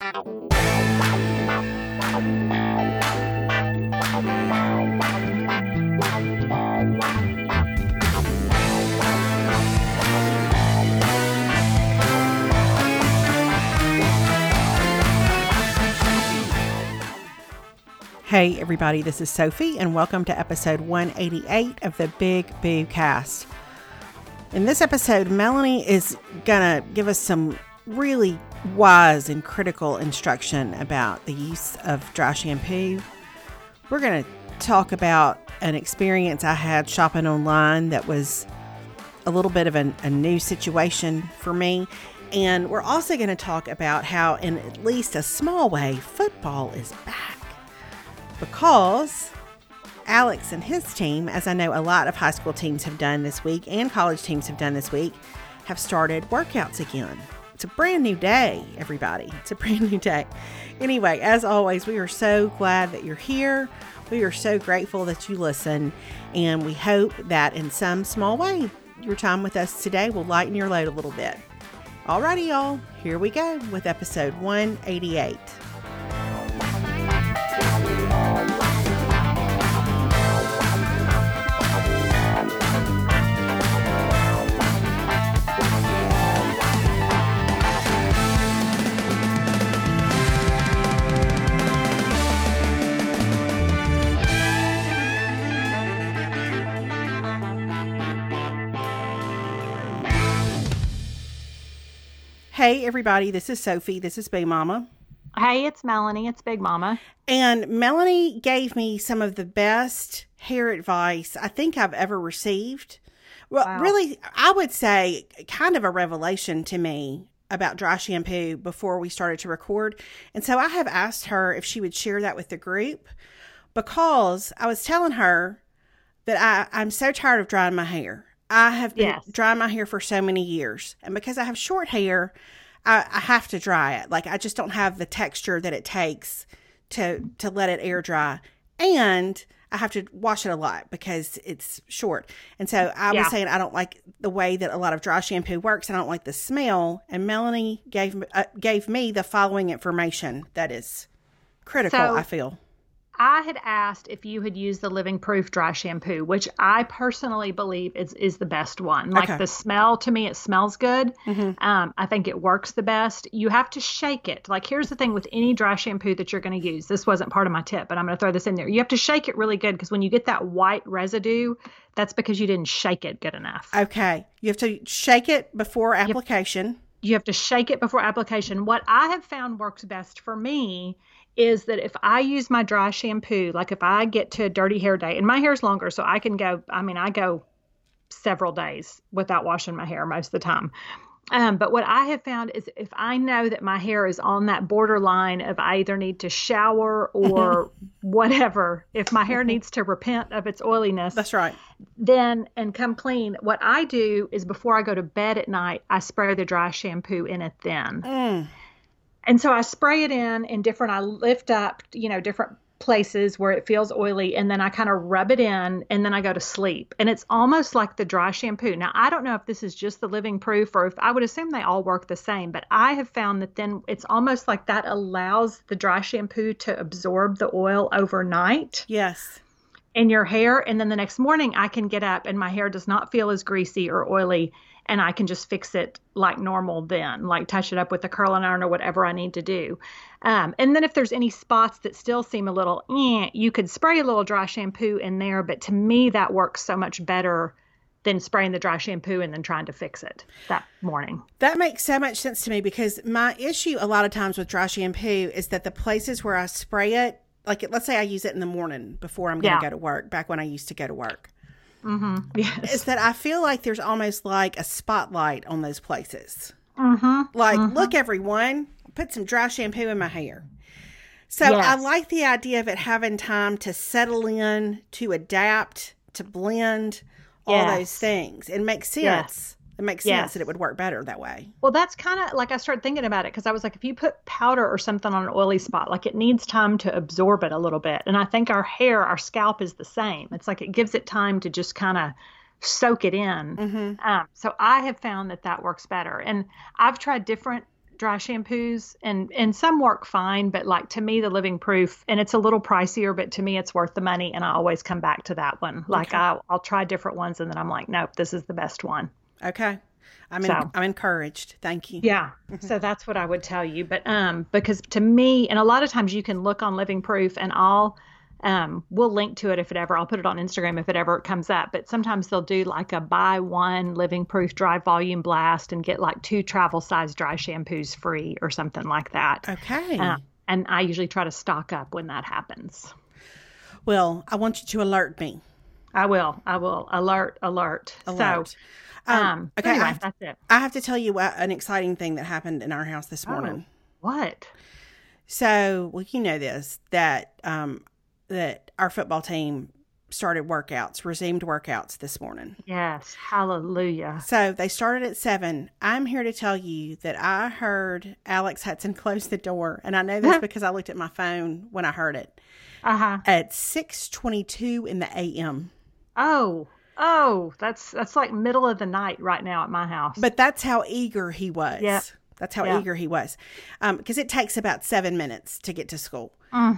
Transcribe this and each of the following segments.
Hey everybody, this is Sophie and welcome to episode 188 of the Big Boo Cast. In this episode, Melanie is going to give us some really wise and critical instruction about the use of dry shampoo. We're going to talk about an experience I had shopping online that was a little bit of a new situation for me. And we're also going to talk about how, in at least a small way, football is back. Because Alex and his team, as I know a lot of high school teams have done this week and college teams have done this week, have started workouts again. It's a brand new day, everybody. It's a brand new day. Anyway, as always, we are so glad that you're here. We are so grateful that you listen. And we hope that in some small way, your time with us today will lighten your load a little bit. Alrighty, y'all. Here we go with episode 188. Hey everybody, this is Sophie. This is Big Mama. Hey, it's Melanie. It's Big Mama. And Melanie gave me some of the best hair advice I think I've ever received. Well, wow. Really, I would say kind of a revelation to me about dry shampoo before we started to record. And so I have asked her if she would share that with the group because I was telling her that I'm so tired of drying my hair. I have been drying my hair for so many years. And because I have short hair, I have to dry it. Like, I just don't have the texture that it takes to let it air dry. And I have to wash it a lot because it's short. And so I was saying I don't like the way that a lot of dry shampoo works. I don't like the smell. And Melanie gave me the following information that is critical, I feel. I had asked if you had used the Living Proof dry shampoo, which I personally believe is the best one. Like the smell, to me, it smells good. Mm-hmm. I think it works the best. You have to shake it. Like, here's the thing with any dry shampoo that you're going to use. This wasn't part of my tip, but I'm going to throw this in there. You have to shake it really good because when you get that white residue, that's because you didn't shake it good enough. Okay. You have to shake it before application. You have to shake it before application. What I have found works best for me is that if I use my dry shampoo, like if I get to a dirty hair day, and my hair's longer, so I can go, I go several days without washing my hair most of the time. But what I have found is if I know that my hair is on that borderline of I either need to shower or whatever, if my hair needs to repent of its oiliness. That's right. Then, and come clean, what I do is before I go to bed at night, I spray the dry shampoo in it then. And so I spray it in different, I lift up, different places where it feels oily, and then I kind of rub it in, and then I go to sleep. And it's almost like the dry shampoo. Now, I don't know if this is just the Living Proof or if I would assume they all work the same, but I have found that then it's almost like that allows the dry shampoo to absorb the oil overnight. Yes. In your hair. And then the next morning I can get up and my hair does not feel as greasy or oily. And I can just fix it like normal then, like touch it up with a curling iron or whatever I need to do. And then if there's any spots that still seem a little, you could spray a little dry shampoo in there. But to me, that works so much better than spraying the dry shampoo and then trying to fix it that morning. That makes so much sense to me because my issue a lot of times with dry shampoo is that the places where I spray it, like let's say I use it in the morning before I'm going to go to work, back when I used to go to work. Mm-hmm. Yes. Is that I feel like there's almost like a spotlight on those places. Mm-hmm. Like, look, everyone, I put some dry shampoo in my hair. So I like the idea of it having time to settle in, to adapt, to blend, all those things. It makes sense. Yes. It makes sense that it would work better that way. Well, that's kind of like I started thinking about it because I was like, if you put powder or something on an oily spot, like it needs time to absorb it a little bit. And I think our hair, our scalp is the same. It's like it gives it time to just kind of soak it in. Mm-hmm. So I have found that works better. And I've tried different dry shampoos, and some work fine, but like to me, the Living Proof, and it's a little pricier, but to me, it's worth the money, and I always come back to that one. Like I'll try different ones, and then I'm like, nope, this is the best one. Okay. I'm encouraged. Thank you. Yeah. So that's what I would tell you. But because to me, and a lot of times you can look on Living Proof, and we'll link to it I'll put it on Instagram if it ever comes up. But sometimes they'll do like a buy one Living Proof dry volume blast and get like 2 travel size dry shampoos free or something like that. Okay. And I usually try to stock up when that happens. Well, I want you to alert me. I will. Alert. So, okay. Anyway, that's it. I have to tell you an exciting thing that happened in our house this morning. What? So, well, you know this, that our football team resumed workouts this morning. Yes. Hallelujah. So they started at 7. I'm here to tell you that I heard Alex Hudson close the door. And I know this because I looked at my phone when I heard it. At 6:22 in the a.m. Oh, that's like middle of the night right now at my house. But that's how eager he was. Yeah. That's how eager he was. Because it takes about 7 minutes to get to school.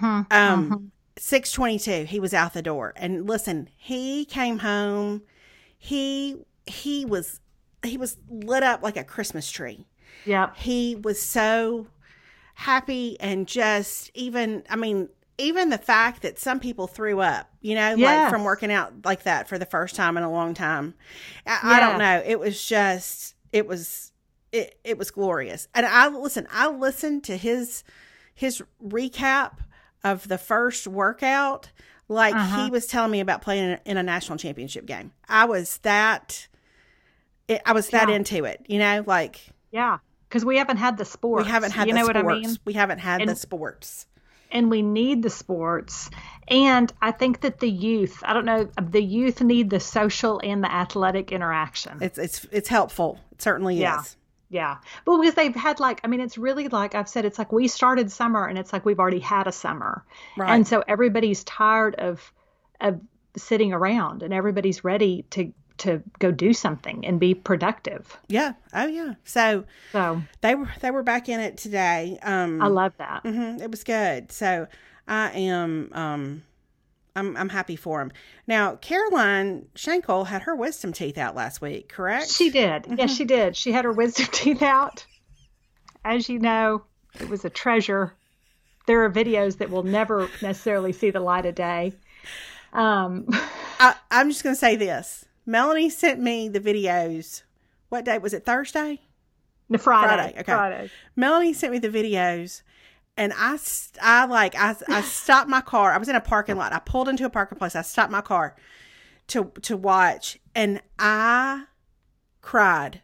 6:22, he was out the door. And listen, he came home. He was lit up like a Christmas tree. Yeah. He was so happy, and just even the fact that some people threw up, like from working out like that for the first time in a long time. I don't know. It was just, it was glorious. And I listened to his recap of the first workout, like he was telling me about playing in a national championship game. I was that into it, like. Yeah. Because we haven't had the sports. We haven't had the sports. What I mean? We haven't had the sports. And we need the sports. And I think that the youth need the social and the athletic interaction. It's helpful. It certainly is. Yeah. But because they've had it's really like I've said, it's like we started summer and it's like we've already had a summer. Right. And so everybody's tired of sitting around, and everybody's ready to go do something and be productive. Yeah. Oh yeah. So they were back in it today. I love that. It was good. So I am, I'm happy for him. Now, Caroline Schenkel had her wisdom teeth out last week, correct? She did. Yes, she did. She had her wisdom teeth out. As you know, it was a treasure. There are videos that will never necessarily see the light of day. I'm just going to say this. Melanie sent me the videos. What day was it? Thursday? The Friday. Okay. Friday. Melanie sent me the videos, and I stopped my car. I was in a parking lot. I pulled into a parking place. I stopped my car to watch, and I cried.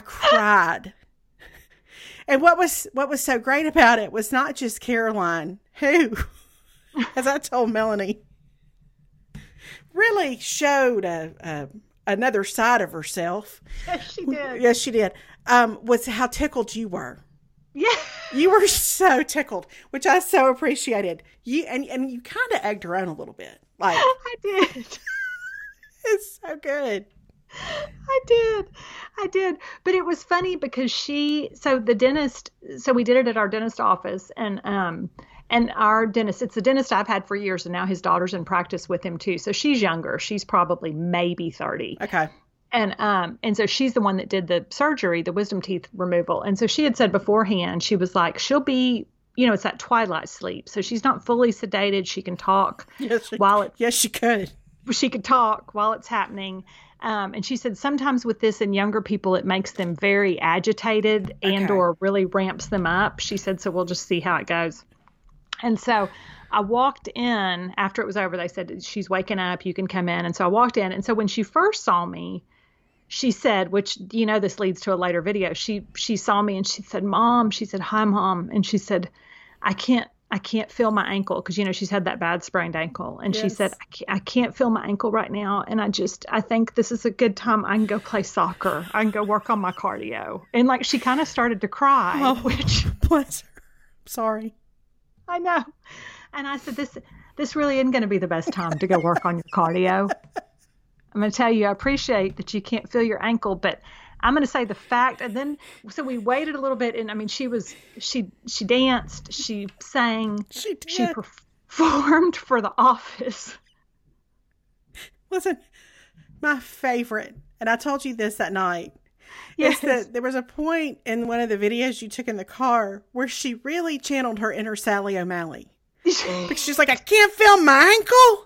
And what was so great about it was not just Caroline, who, as I told Melanie, really showed another side of herself. Yes, she did. Yes, she did. Was how tickled you were. Yeah. You were so tickled, which I so appreciated. You and you kind of egged her on a little bit. Like I did. It's so good. I did. But it was funny because we did it at our dentist office, and our dentist, it's the dentist I've had for years, and now his daughter's in practice with him too. So she's younger. She's probably maybe 30. Okay. And so she's the one that did the surgery, the wisdom teeth removal. And so she had said beforehand, she was like, she'll be, it's that twilight sleep. So she's not fully sedated. She can talk Yes, she could. She could talk while it's happening. And she said sometimes with this in younger people, it makes them very agitated and or really ramps them up. She said, so we'll just see how it goes. And so I walked in after it was over. They said, she's waking up, you can come in. And so I walked in. And so when she first saw me, she said, which, this leads to a later video. She saw me and she said, Mom, she said, hi, Mom. And she said, I can't feel my ankle. Cause she's had that bad sprained ankle. And She said, I can't feel my ankle right now. And I think this is a good time. I can go play soccer. I can go work on my cardio. And she kind of started to cry, which bless her. Sorry. I know. And I said, this really isn't going to be the best time to go work on your cardio. I'm going to tell you, I appreciate that you can't feel your ankle, but I'm going to say the fact, and then so we waited a little bit, and I mean, she danced, she sang, she performed for The Office. Listen, my favorite, and I told you this that night, is that there was a point in one of the videos you took in the car where she really channeled her inner Sally O'Malley. Because she's like, I can't feel my ankle.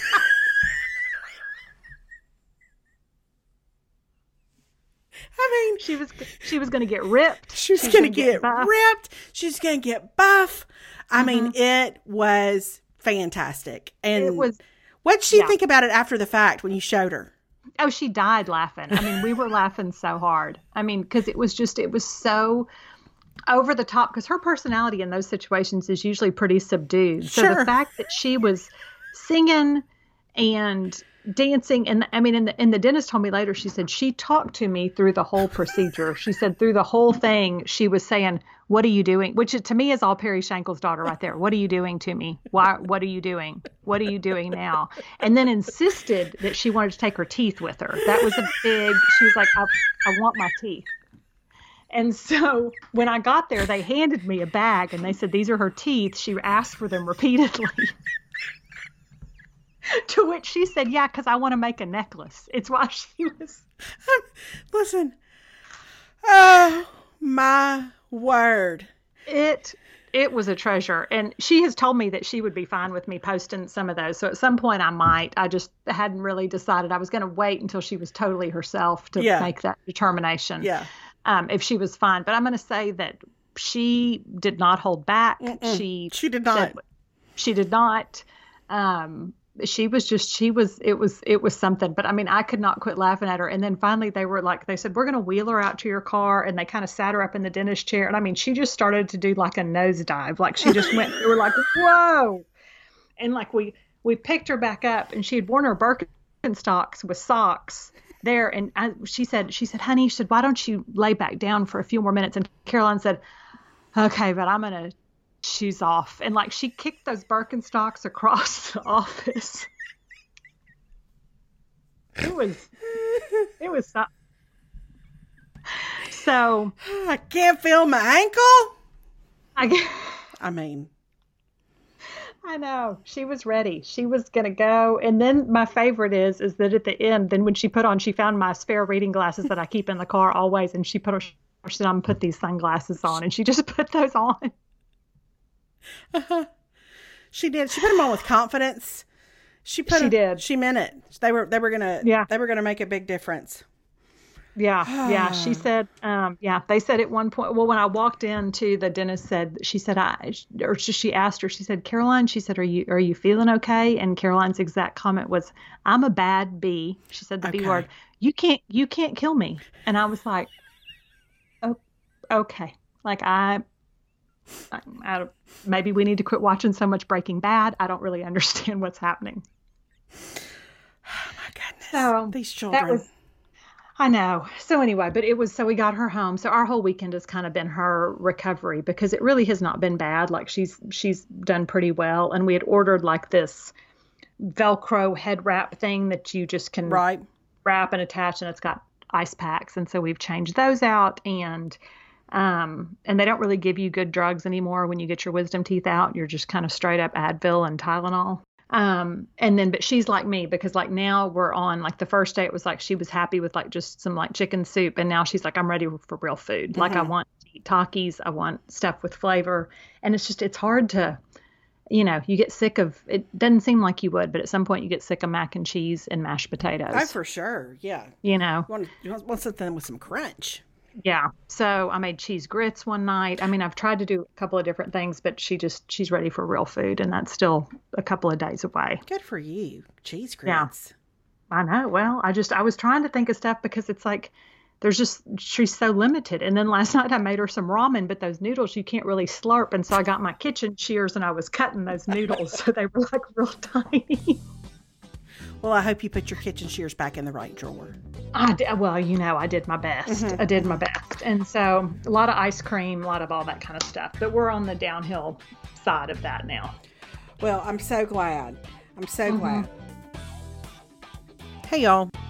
I mean, she was going to get ripped. She was going to get ripped. She's going to get buff. I mean, it was fantastic. And what'd she think about it after the fact when you showed her? Oh, she died laughing. I mean, we were laughing so hard. I mean, because it was so over the top, because her personality in those situations is usually pretty subdued. So the fact that she was singing and dancing, and I mean, and the dentist told me later, she said she talked to me through the whole procedure. She said through the whole thing, she was saying, what are you doing? Which to me is all Perry Shankle's daughter right there. What are you doing to me? Why? What are you doing? What are you doing now? And then insisted that she wanted to take her teeth with her. That was she was like, I want my teeth. And so when I got there, they handed me a bag and they said, these are her teeth. She asked for them repeatedly. To which she said, yeah, because I want to make a necklace. It's why she was. Listen. Oh, my word. It was a treasure. And she has told me that she would be fine with me posting some of those. So at some point I might. I just hadn't really decided. I was going to wait until she was totally herself to make that determination. Yeah. If she was fine. But I'm going to say that she did not hold back. She did not. She did not. It was something, but I mean, I could not quit laughing at her. And then finally they said, we're going to wheel her out to your car. And they kind of sat her up in the dentist chair. And I mean, she just started to do like a nosedive. Like she just went, we were like, whoa. And like, we picked her back up and she had worn her Birkenstocks with socks there. And she said, honey, she said, why don't you lay back down for a few more minutes? And Caroline said, okay, but I'm going to shoes off, and like she kicked those Birkenstocks across the office. It was so I can't feel my ankle. I mean, I know she was ready. She was gonna go, and then my favorite is that at the end, then when she found my spare reading glasses that I keep in the car always, and she said, I'm gonna put these sunglasses on, and she just put those on. She did. She put them on with confidence. She did. She meant it. They were gonna make a big difference. Yeah. She said, they said at one point, well, when I walked into the dentist she asked her, she said, Caroline, she said, are you feeling okay? And Caroline's exact comment was, I'm a bad bee. She said the B word. You can't kill me. And I was like, oh, okay. Like maybe we need to quit watching so much Breaking Bad. I don't really understand what's happening. Oh my goodness. So these children. I know. So anyway, so we got her home. So our whole weekend has kind of been her recovery, because it really has not been bad. Like she's done pretty well. And we had ordered like this Velcro head wrap thing that you just can wrap and attach, and it's got ice packs. And so we've changed those out, and they don't really give you good drugs anymore when you get your wisdom teeth out. You're just kind of straight up Advil and Tylenol. But she's like me, because like now we're on, like the first day it was like she was happy with like just some like chicken soup, and now she's like, I'm ready for real food. Like I want to eat Takis, I want stuff with flavor. And it's hard to, you get sick of, it doesn't seem like you would, but at some point you get sick of mac and cheese and mashed potatoes. Oh, for sure. Yeah. You want something with some crunch. Yeah. So I made cheese grits one night. I mean, I've tried to do a couple of different things, but she's ready for real food, and that's still a couple of days away. Good for you. Cheese grits. Yeah. I know. Well, I was trying to think of stuff, because it's like, she's so limited. And then last night I made her some ramen, but those noodles you can't really slurp. And so I got my kitchen shears and I was cutting those noodles so they were like real tiny. Well, I hope you put your kitchen shears back in the right drawer. I did my best. I did my best. And so a lot of ice cream, a lot of all that kind of stuff. But we're on the downhill side of that now. Well, I'm so glad. Glad. Hey, y'all.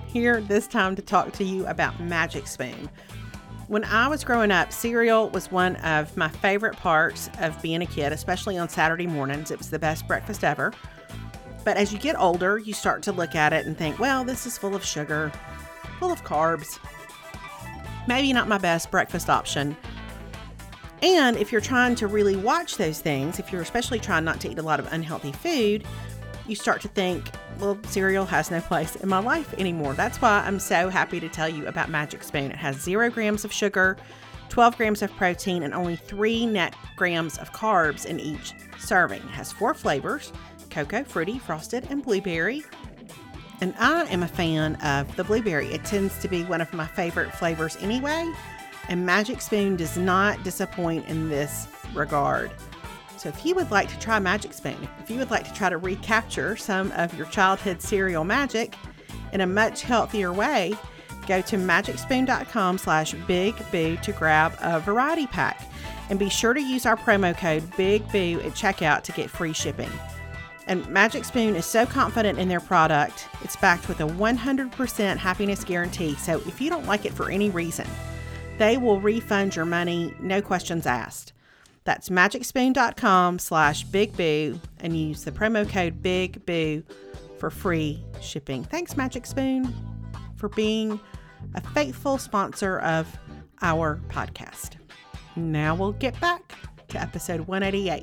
here this time to talk to you about Magic Spoon. When I was growing up, cereal was one of my favorite parts of being a kid, especially on Saturday mornings. It was the best breakfast ever. But as you get older, you start to look at it and think, well, this is full of sugar, full of carbs. Maybe not my best breakfast option. And if you're trying to really watch those things, if you're especially trying not to eat a lot of unhealthy food, you start to think, well, cereal has no place in my life anymore. That's why I'm so happy to tell you about Magic Spoon. It has 0 grams of sugar, 12 grams of protein, and only 3 net grams of carbs in each serving. It has 4 flavors: cocoa, fruity, frosted, and blueberry. And I am a fan of the blueberry. It tends to be one of my favorite flavors anyway, and Magic Spoon does not disappoint in this regard. So if you would like to try Magic Spoon, if you would like to try to recapture some of your childhood cereal magic in a much healthier way, go to magicspoon.com/BigBoo to grab a variety pack. And be sure to use our promo code BIGBOO at checkout to get free shipping. And Magic Spoon is so confident in their product, it's backed with a 100% happiness guarantee. So if you don't like it for any reason, they will refund your money, no questions asked. That's magicspoon.com/BigBoo and use the promo code BIGBOO for free shipping. Thanks, Magic Spoon, for being a faithful sponsor of our podcast. Now we'll get back to episode 188.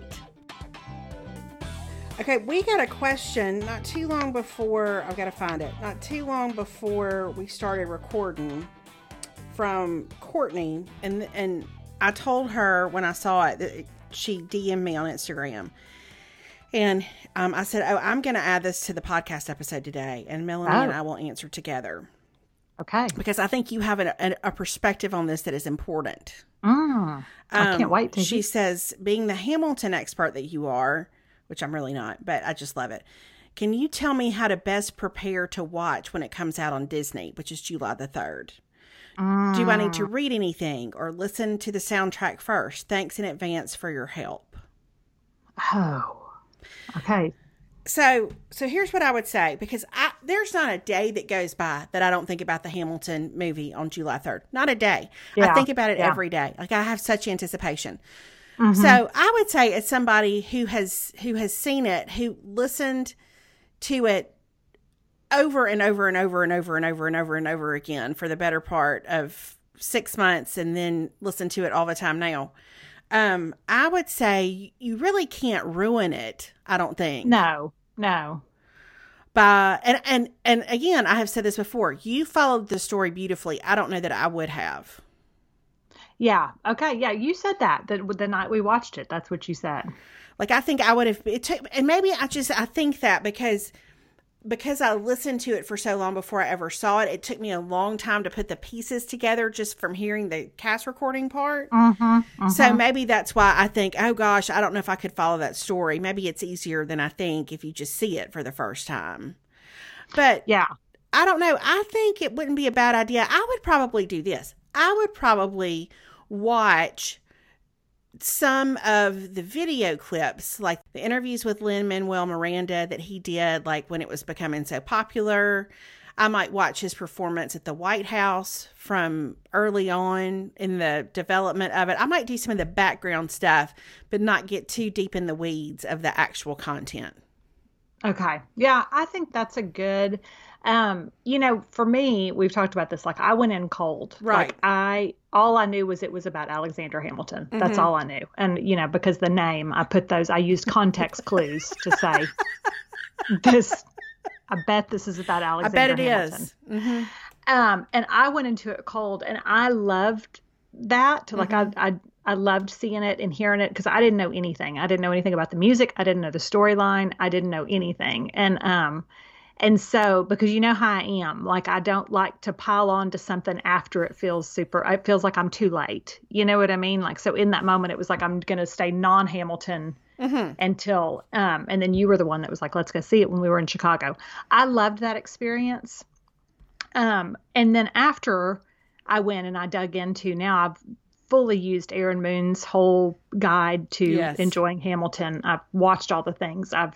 Okay, we got a question not too long before we started recording from Courtney, and I told her when I saw it that she DM'd me on Instagram, and I said, I'm going to add this to the podcast episode today, and Melanie and I will answer together. Okay. Because I think you have a perspective on this that is important. I can't wait to. She says, being the Hamilton expert that you are, which I'm really not, but I just love it. Can you tell me how to best prepare to watch when it comes out on Disney, which is July the 3rd? Do I need to read anything or listen to the soundtrack first? Thanks in advance for your help. Oh, okay. So here's what I would say, because there's not a day that goes by that I don't think about the Hamilton movie on July 3rd. Not a day. Yeah, I think about it every day. Like, I have such anticipation. Mm-hmm. So I would say, as somebody who has seen it, who listened to it over and over and over and over and over and over and over again for the better part of 6 months, and then listen to it all the time now, I would say you really can't ruin it. I don't think. No. And again, I have said this before. You followed the story beautifully. I don't know that I would have. Yeah. Okay. Yeah. You said that the night we watched it. That's what you said. Like, I think I would have. And maybe I think that because I listened to it for so long before I ever saw it, it took me a long time to put the pieces together just from hearing the cast recording part. So maybe that's why I think, oh gosh, I don't know if I could follow that story. Maybe it's easier than I think if you just see it for the first time. But yeah, I don't know. I think it wouldn't be a bad idea. I would probably do this. I would probably watch some of the video clips, like the interviews with Lin-Manuel Miranda that he did, like when it was becoming so popular. I might watch his performance at the White House from early on in the development of it. I might do some of the background stuff, but not get too deep in the weeds of the actual content. Okay. Yeah, I think that's a good, for me, we've talked about this, like I went in cold. Right. Like all I knew was it was about Alexander Hamilton. That's all I knew. And, because the name, I used context clues to say this, I bet this is about Alexander Hamilton. Is. And I went into it cold, and I loved that. Like I loved seeing it and hearing it, because I didn't know anything. I didn't know anything about the music. I didn't know the storyline. I didn't know anything. And so, because you know how I am, like, I don't like to pile on to something after it feels like I'm too late. You know what I mean? Like, so in that moment, it was like, I'm going to stay non-Hamilton until, and then you were the one that was like, let's go see it when we were in Chicago. I loved that experience. And then after I went and I dug into, now I've fully used Aaron Moon's whole guide to enjoying Hamilton. I've watched all the things. I've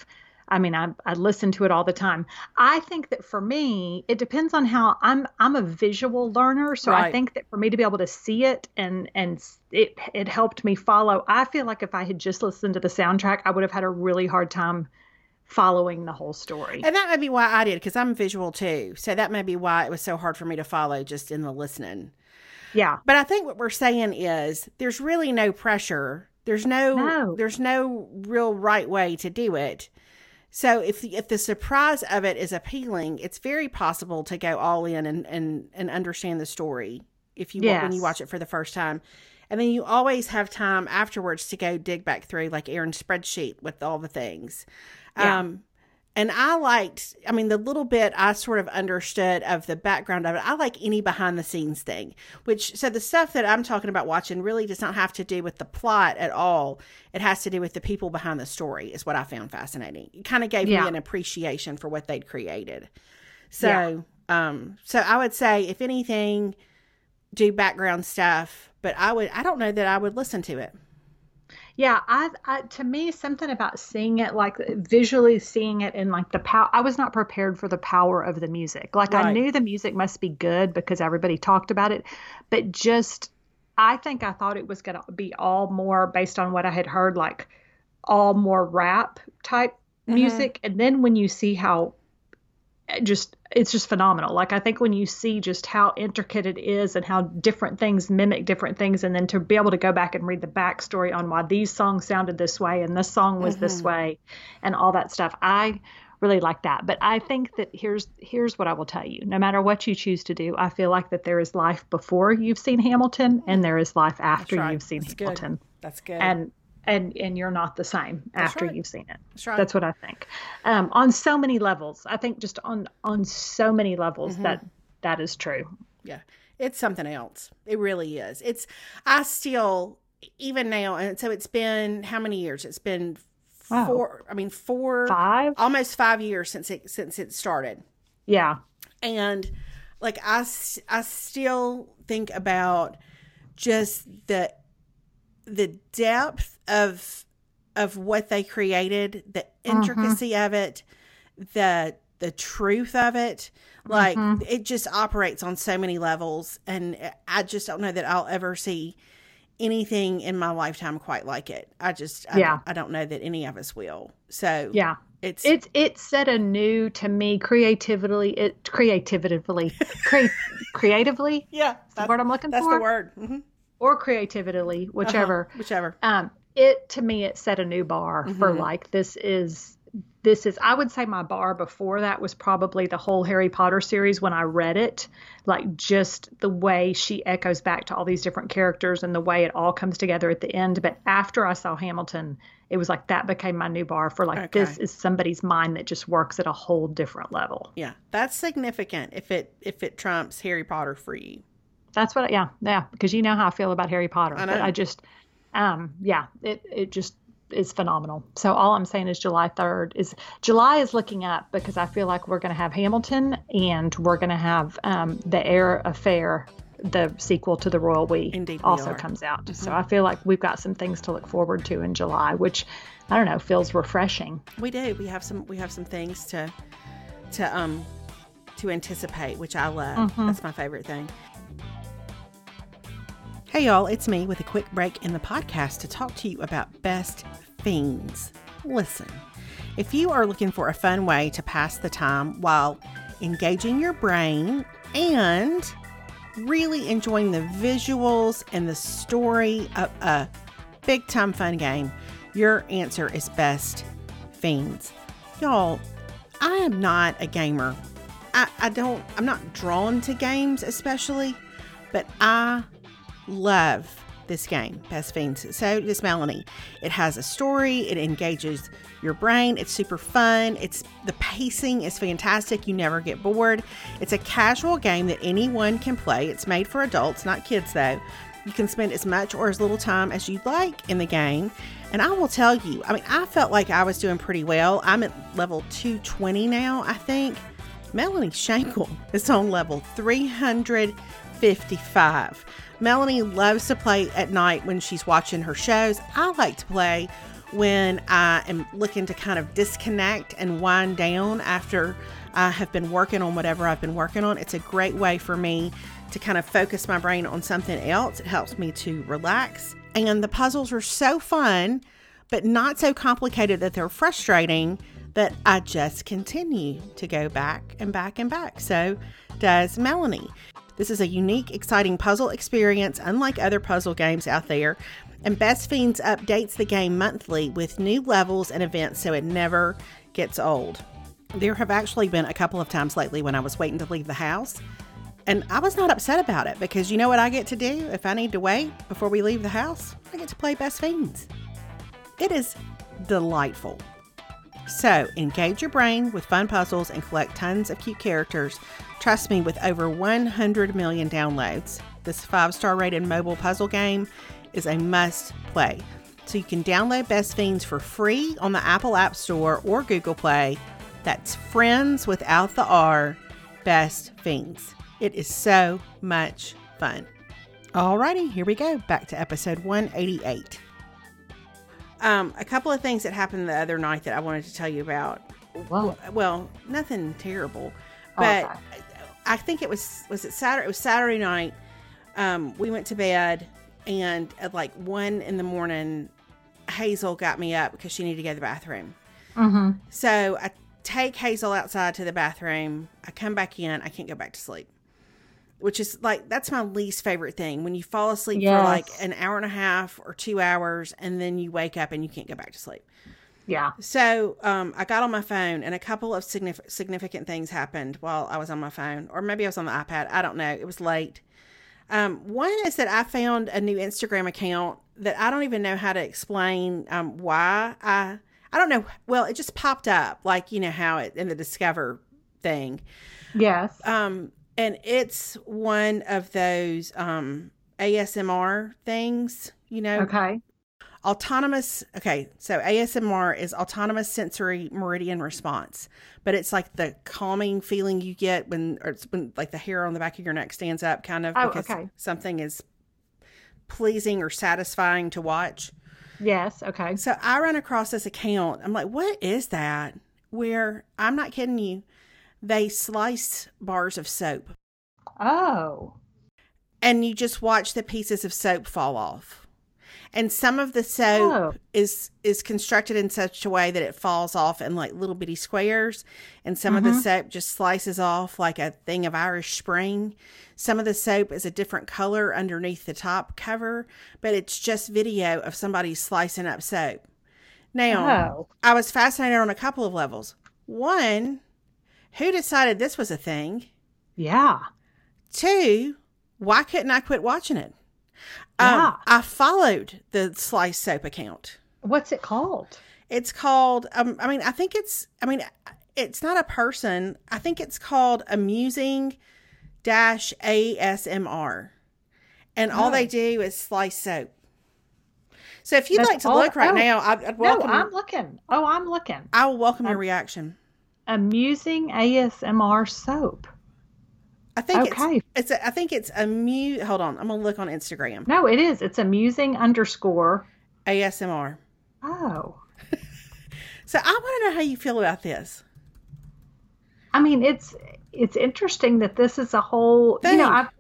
I mean, I listen to it all the time. I think that for me, it depends on how I'm a visual learner. So I Right. think that for me to be able to see it and it helped me follow. I feel like if I had just listened to the soundtrack, I would have had a really hard time following the whole story. And that may be why I did, because I'm visual too. So that may be why it was so hard for me to follow just in the listening. Yeah. But I think what we're saying is there's really no pressure. There's no real right way to do it. So if the surprise of it is appealing, it's very possible to go all in and understand the story when you watch it for the first time. And then you always have time afterwards to go dig back through, like Erin's spreadsheet with all the things. Yeah. And I liked, the little bit I sort of understood of the background of it. I like any behind the scenes thing, so the stuff that I'm talking about watching really does not have to do with the plot at all. It has to do with the people behind the story is what I found fascinating. It kind of gave me an appreciation for what they'd created. So, so I would say, if anything, do background stuff, but I don't know that I would listen to it. Yeah, I to me, something about seeing it, like visually seeing it in like the power, I was not prepared for the power of the music. Like I knew the music must be good because everybody talked about it, but I thought it was going to be all more based on what I had heard, like all more rap type music. And then when you see how it's just phenomenal. Like I think when you see just how intricate it is and how different things mimic different things, and then to be able to go back and read the backstory on why these songs sounded this way and this song was this way and all that stuff, I really like that. But I think that here's what I will tell you. No matter what you choose to do, I feel like that there is life before you've seen Hamilton and there is life after you've seen Hamilton. Good. That's good. And you're not the same after you've seen it. That's right. That's what I think. On so many levels. I think just on so many levels that is true. Yeah. It's something else. It really is. I still, even now, and so it's been how many years? It's been 5? Almost 5 years since it started. Yeah. And like, I still think about just the depth of what they created, the intricacy of it, the truth of it. Like it just operates on so many levels, and I just don't know that I'll ever see anything in my lifetime quite like it. I don't know that any of us will. So yeah, it set a new, to me, creatively. Yeah, that's the word I'm looking for. That's the word. Mm-hmm. Or creatively, whichever. Whichever. To me, it set a new bar for like, this is, I would say my bar before that was probably the whole Harry Potter series when I read it, like just the way she echoes back to all these different characters and the way it all comes together at the end. But after I saw Hamilton, it was like that became my new bar for like, this is somebody's mind that just works at a whole different level. Yeah. That's significant if it trumps Harry Potter for you. That's what, yeah, because you know how I feel about Harry Potter. I know. But I just, it just is phenomenal. So all I'm saying is July 3rd July is looking up, because I feel like we're going to have Hamilton and we're going to have The Heir Affair, the sequel to The Royal We. Indeed, also comes out. Mm-hmm. So I feel like we've got some things to look forward to in July, which I don't know, feels refreshing. We do. We have some things to anticipate, which I love. That's my favorite thing. Hey y'all, it's me with a quick break in the podcast to talk to you about Best Fiends. Listen, if you are looking for a fun way to pass the time while engaging your brain and really enjoying the visuals and the story of a big time fun game, your answer is Best Fiends. Y'all, I am not a gamer. I'm not drawn to games especially, but I love this game, Best Fiends. So does Melanie. It has a story. It engages your brain. It's super fun. The pacing is fantastic. You never get bored. It's a casual game that anyone can play. It's made for adults, not kids though. You can spend as much or as little time as you'd like in the game. And I will tell you, I felt like I was doing pretty well. I'm at level 220 now, I think. Melanie Shankle is on level 355. Melanie loves to play at night when she's watching her shows. I like to play when I am looking to kind of disconnect and wind down after I have been working on whatever I've been working on. It's a great way for me to kind of focus my brain on something else. It helps me to relax. And the puzzles are so fun, but not so complicated that they're frustrating, that I just continue to go back and back and back. So does Melanie. This is a unique, exciting puzzle experience, unlike other puzzle games out there. And Best Fiends updates the game monthly with new levels and events, so it never gets old. There have actually been a couple of times lately when I was waiting to leave the house, and I was not upset about it, because you know what I get to do if I need to wait before we leave the house? I get to play Best Fiends. It is delightful. So engage your brain with fun puzzles and collect tons of cute characters. Trust me, with over 100 million downloads, this 5-star rated mobile puzzle game is a must play. So you can download Best Fiends for free on the Apple App Store or Google Play. That's Friends without the R, Best Fiends. It is so much fun. Alrighty, here we go. Back to episode 188. A couple of things that happened the other night that I wanted to tell you about. Whoa. Well, nothing terrible, but okay. I think it was it Saturday? It was Saturday night. We went to bed, and at like 1 a.m, Hazel got me up because she needed to go to the bathroom. Mm-hmm. So I take Hazel outside to the bathroom. I come back in. I can't go back to sleep, which is like, that's my least favorite thing. When you fall asleep for like an hour and a half or 2 hours, and then you wake up and you can't go back to sleep. Yeah. So I got on my phone, and a couple of significant things happened while I was on my phone, or maybe I was on the iPad. I don't know. It was late. One is that I found a new Instagram account that I don't even know how to explain why. I don't know. Well, it just popped up, like, you know how it in the Discover thing. Yes. And it's one of those ASMR things, you know. Okay. Okay, so ASMR is autonomous sensory meridian response, but it's like the calming feeling you get when like the hair on the back of your neck stands up, kind of, because something is pleasing or satisfying to watch. Yes. Okay. So I run across this account. I'm like, what is that? Where, I'm not kidding you, they slice bars of soap. Oh. And you just watch the pieces of soap fall off. And some of the soap is constructed in such a way that it falls off in like little bitty squares. And some of the soap just slices off like a thing of Irish Spring. Some of the soap is a different color underneath the top cover, but it's just video of somebody slicing up soap. Now, I was fascinated on a couple of levels. One, who decided this was a thing? Yeah. Two, why couldn't I quit watching it? Yeah. I followed the Slice Soap account. What's it called? It's called, it's not a person. I think it's called Amusing-ASMR. And all they do is slice soap. So if you'd like to look right now, I'd welcome. No, I'm looking. Oh, I'm looking. I will welcome your reaction. Amusing ASMR soap. I think it's hold on, I'm gonna look on Instagram. No, it is. It's amusing_ASMR. Oh. So I want to know how you feel about this. I mean, it's interesting that this is a whole thing. You know,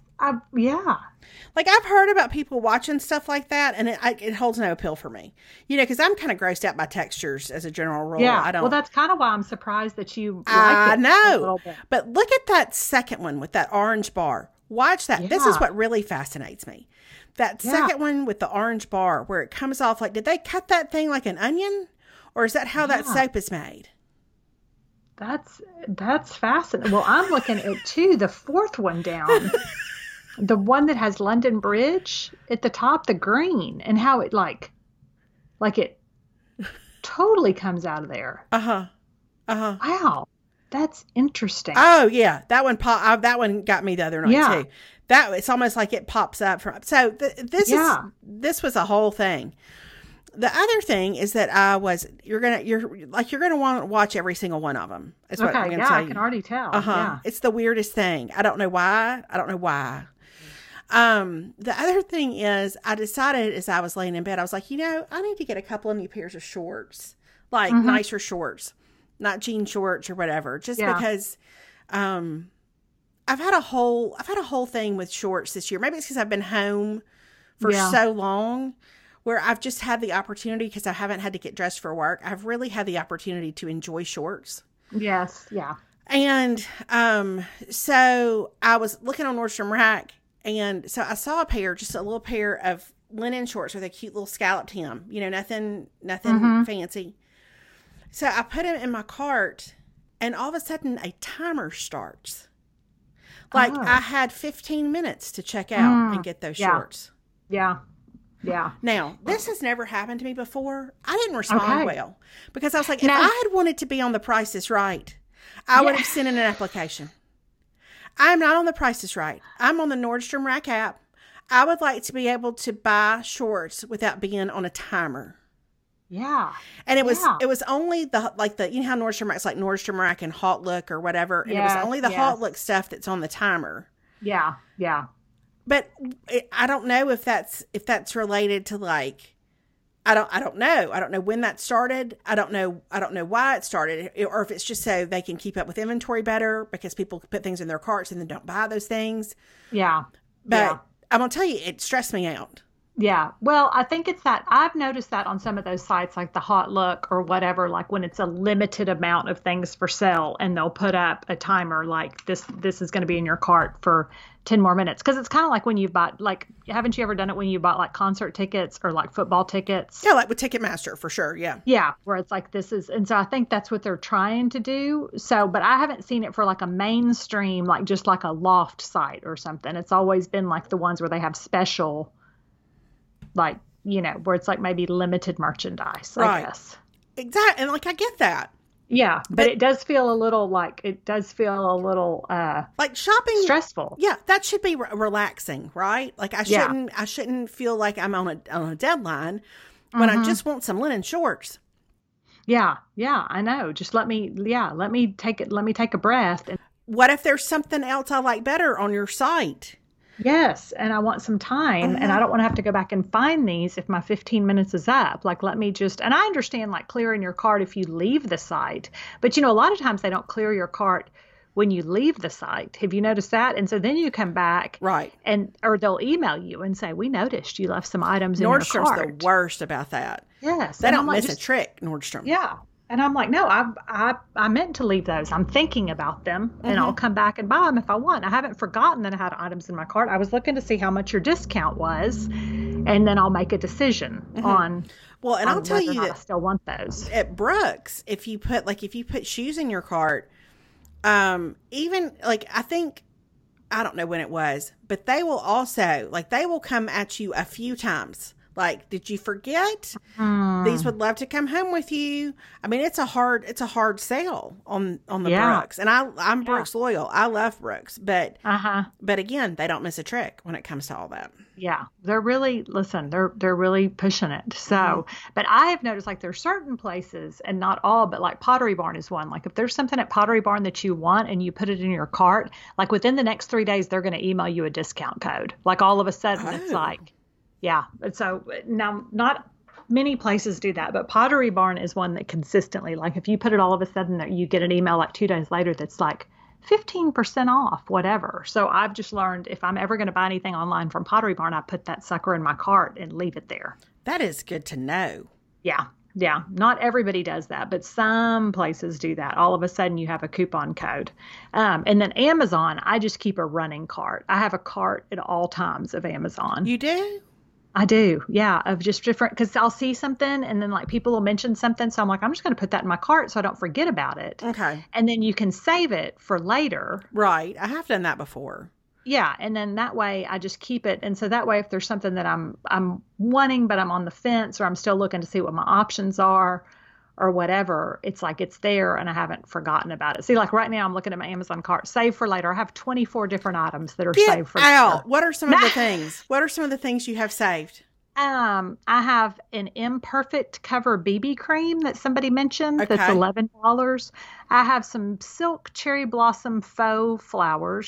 Like, I've heard about people watching stuff like that, and it holds no appeal for me. You know, because I'm kind of grossed out by textures as a general rule. Yeah, well, that's kind of why I'm surprised that you like it. I know, a little bit. But look at that second one with that orange bar. Watch that. Yeah. This is what really fascinates me. That second one with the orange bar, where it comes off like, did they cut that thing like an onion? Or is that how that soap is made? That's fascinating. Well, I'm looking at, too, the fourth one down. The one that has London Bridge at the top, the green, and how it like it totally comes out of there. Wow, that's interesting. Oh yeah, that one that one got me the other night too. It's almost like it pops up from. So this was a whole thing. The other thing is that you're gonna want to watch every single one of them. Is what I'm gonna tell you. I can already tell. It's the weirdest thing. I don't know why. The other thing is, I decided as I was laying in bed, I was like, I need to get a couple of new pairs of shorts, like nicer shorts, not jean shorts or whatever, just because, I've had a whole thing with shorts this year. Maybe it's because I've been home for so long where I've just had the opportunity, because I haven't had to get dressed for work. I've really had the opportunity to enjoy shorts. Yes. Yeah. And, so I was looking on Nordstrom Rack, and so I saw just a little pair of linen shorts with a cute little scalloped hem, nothing fancy. So I put them in my cart, and all of a sudden a timer starts. Like I had 15 minutes to check out and get those shorts. Yeah. Yeah. Now, this has never happened to me before. I didn't respond well, because I was like, if I had wanted to be on The Price is Right, I would have sent in an application. I'm not on The Price is Right. I'm on the Nordstrom Rack app. I would like to be able to buy shorts without being on a timer. Yeah. And it was only the how Nordstrom Rack's like Nordstrom Rack and Hot Look or whatever. And it was only the Hot Look stuff that's on the timer. Yeah. Yeah. But I don't know if that's related to like, I don't know. I don't know when that started. I don't know why it started, or if it's just so they can keep up with inventory better, because people put things in their carts and then don't buy those things. Yeah. But I'm going to tell you, it stressed me out. Yeah. Well, I think it's that I've noticed that on some of those sites, like the Hot Look or whatever, like when it's a limited amount of things for sale, and they'll put up a timer like this is going to be in your cart for 10 more minutes. Cause it's kind of like when you bought, like, haven't you ever done it when you bought like concert tickets or like football tickets? Yeah. Like with Ticketmaster for sure. Yeah. Yeah. Where it's like, and so I think that's what they're trying to do. So, but I haven't seen it for like a mainstream, like just like a loft site or something. It's always been like the ones where they have special, like, where it's like maybe limited merchandise, I guess. Exactly. And like, I get that. Yeah. But it does feel a little like shopping stressful. Yeah. That should be relaxing, right? Like I shouldn't feel like I'm on a deadline when I just want some linen shorts. Yeah. Yeah. I know. Just let me take a breath. And what if there's something else I like better on your site? Yes. And I want some time, and I don't want to have to go back and find these if my 15 minutes is up. Like, let me and I understand like clearing your cart if you leave the site, but a lot of times they don't clear your cart when you leave the site. Have you noticed that? And so then you come back, right? Or they'll email you and say, we noticed you left some items in your cart. Nordstrom's the worst about that. Yes. They don't miss a trick, Nordstrom. Yeah. And I'm like, no, I meant to leave those. I'm thinking about them, and I'll come back and buy them if I want. I haven't forgotten that I had items in my cart. I was looking to see how much your discount was, and then I'll make a decision on. Well, and I'll tell you that I still want those at Brooks. If you put shoes in your cart, even like I don't know when it was, but they will also they will come at you a few times. Like, did you forget? These would love to come home with you. I mean, it's a hard sale on the Brooks, and I'm Brooks loyal. I love Brooks, but again, they don't miss a trick when it comes to all that. Yeah, they're really they're really pushing it. So, but I have noticed like there's certain places, and not all, but like Pottery Barn is one. Like if there's something at Pottery Barn that you want and you put it in your cart, like within the next 3 days, they're going to email you a discount code. Like all of a sudden, it's like. Yeah. So now not many places do that, but Pottery Barn is one that consistently, like if you put it all of a sudden that you get an email like 2 days later that's like 15% off, whatever. So I've just learned if I'm ever going to buy anything online from Pottery Barn, I put that sucker in my cart and leave it there. That is good to know. Yeah. Yeah. Not everybody does that, but some places do that. All of a sudden you have a coupon code. And then Amazon, I just keep a running cart. I have a cart at all times of Amazon. You do? I do. Yeah. Of just different, because I'll see something and then like people will mention something. So I'm like, I'm just going to put that in my cart so I don't forget about it. Okay. And then you can save it for later. Right. I have done that before. Yeah. And then that way I just keep it. And so that way, if there's something that I'm wanting, but I'm on the fence, or I'm still looking to see what my options are or whatever, it's like it's there and I haven't forgotten about it. See, like right now I'm looking at my Amazon cart, save for later. I have 24 different items that are saved for later. What are some of the things? What are some of the things you have saved? I have an Imperfect Cover BB cream that somebody mentioned. Okay. That's $11. I have some Silk Cherry Blossom faux flowers.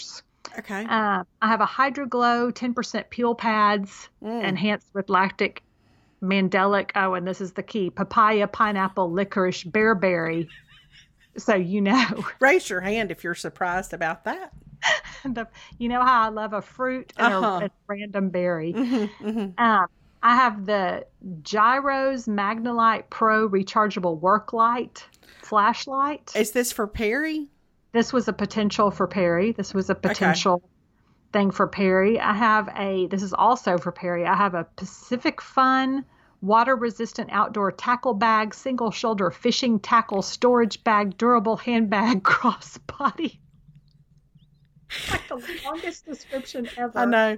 Okay. I have a Hydro Glow 10% peel pads enhanced with lactic mandelic. Oh, and this is the key: papaya, pineapple, licorice, bearberry. So Raise your hand if you're surprised about that. You know how I love a fruit and a random berry. I have the Gyros Magnalite Pro rechargeable work light flashlight. Is this for Perry? This was a potential for Perry. This was a potential thing for Perry. This is also for Perry. I have a Pacific Fun water resistant outdoor tackle bag, single shoulder fishing tackle storage bag, durable handbag, crossbody. Like the longest description ever. I know.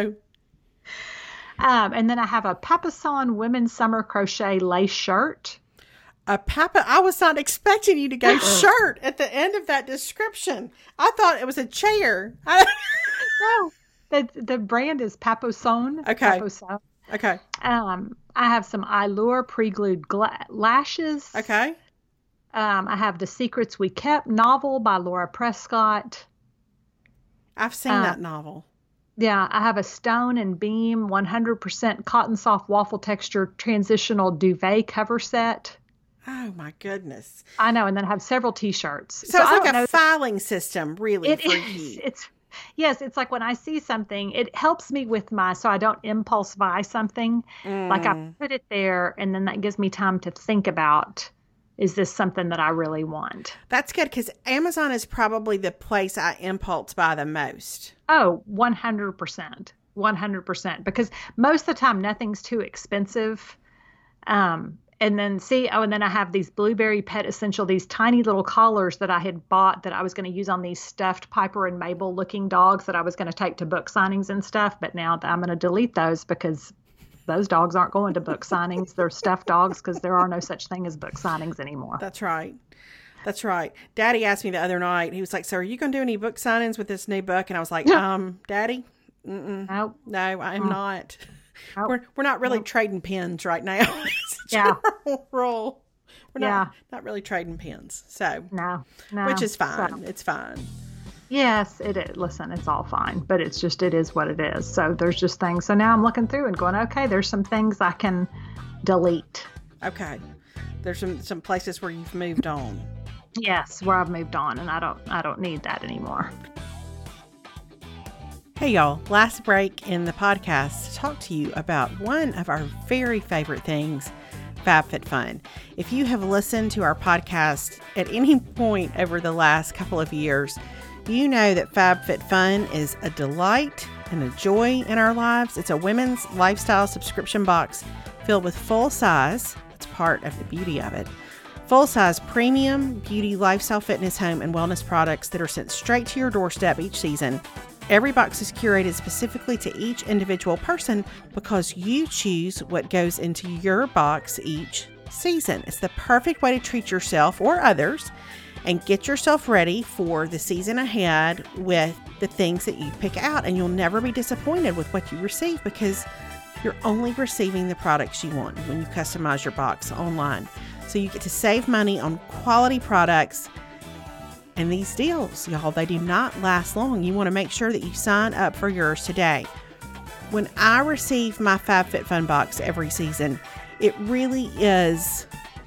And then I have a Papasan women's summer crochet lace shirt. I was not expecting you to go shirt at the end of that description. I thought it was a chair. No, the brand is Papasan. Okay. Papasan. Okay. I have some Allure pre-glued lashes. Okay. I have The Secrets We Kept novel by Laura Prescott. I've seen that novel. Yeah, I have a Stone and Beam 100% cotton soft waffle texture transitional duvet cover set. Oh my goodness. I know, and then I have several t-shirts. So it's like a filing system, really, for you. It's like when I see something, it helps me with so I don't impulse buy something. Like I put it there, and then that gives me time to think about, is this something that I really want? That's good, because Amazon is probably the place I impulse buy the most. Oh, 100%. 100%. Because most of the time, nothing's too expensive. And then I have these Blueberry Pet Essential, these tiny little collars that I had bought that I was going to use on these stuffed Piper and Mabel looking dogs that I was going to take to book signings and stuff. But now I'm going to delete those because those dogs aren't going to book signings. They're stuffed dogs because there are no such thing as book signings anymore. That's right. Daddy asked me the other night, he was like, so are you going to do any book signings with this new book? And I was like, Daddy, nope. No, I am not. Nope. We're not really trading pens right now. General rule. We're not really trading pens. So no, which is fine. So, it's fine. Yes, it is. Listen, it's all fine, but it is what it is. So there's just things. So now I'm looking through and going, okay, there's some things I can delete. Okay. There's some places where you've moved on. Yes, where I've moved on, and I don't need that anymore. Hey y'all, last break in the podcast to talk to you about one of our very favorite things, FabFitFun. If you have listened to our podcast at any point over the last couple of years, you know that FabFitFun is a delight and a joy in our lives. It's a women's lifestyle subscription box filled with full size. That's part of the beauty of it. Full-size premium beauty, lifestyle, fitness, home, and wellness products that are sent straight to your doorstep each season. Every box is curated specifically to each individual person because you choose what goes into your box each season. It's the perfect way to treat yourself or others and get yourself ready for the season ahead with the things that you pick out. And you'll never be disappointed with what you receive because you're only receiving the products you want when you customize your box online. So you get to save money on quality products. And these deals, y'all, they do not last long. You want to make sure that you sign up for yours today. When I receive my FabFitFun box every season, it really is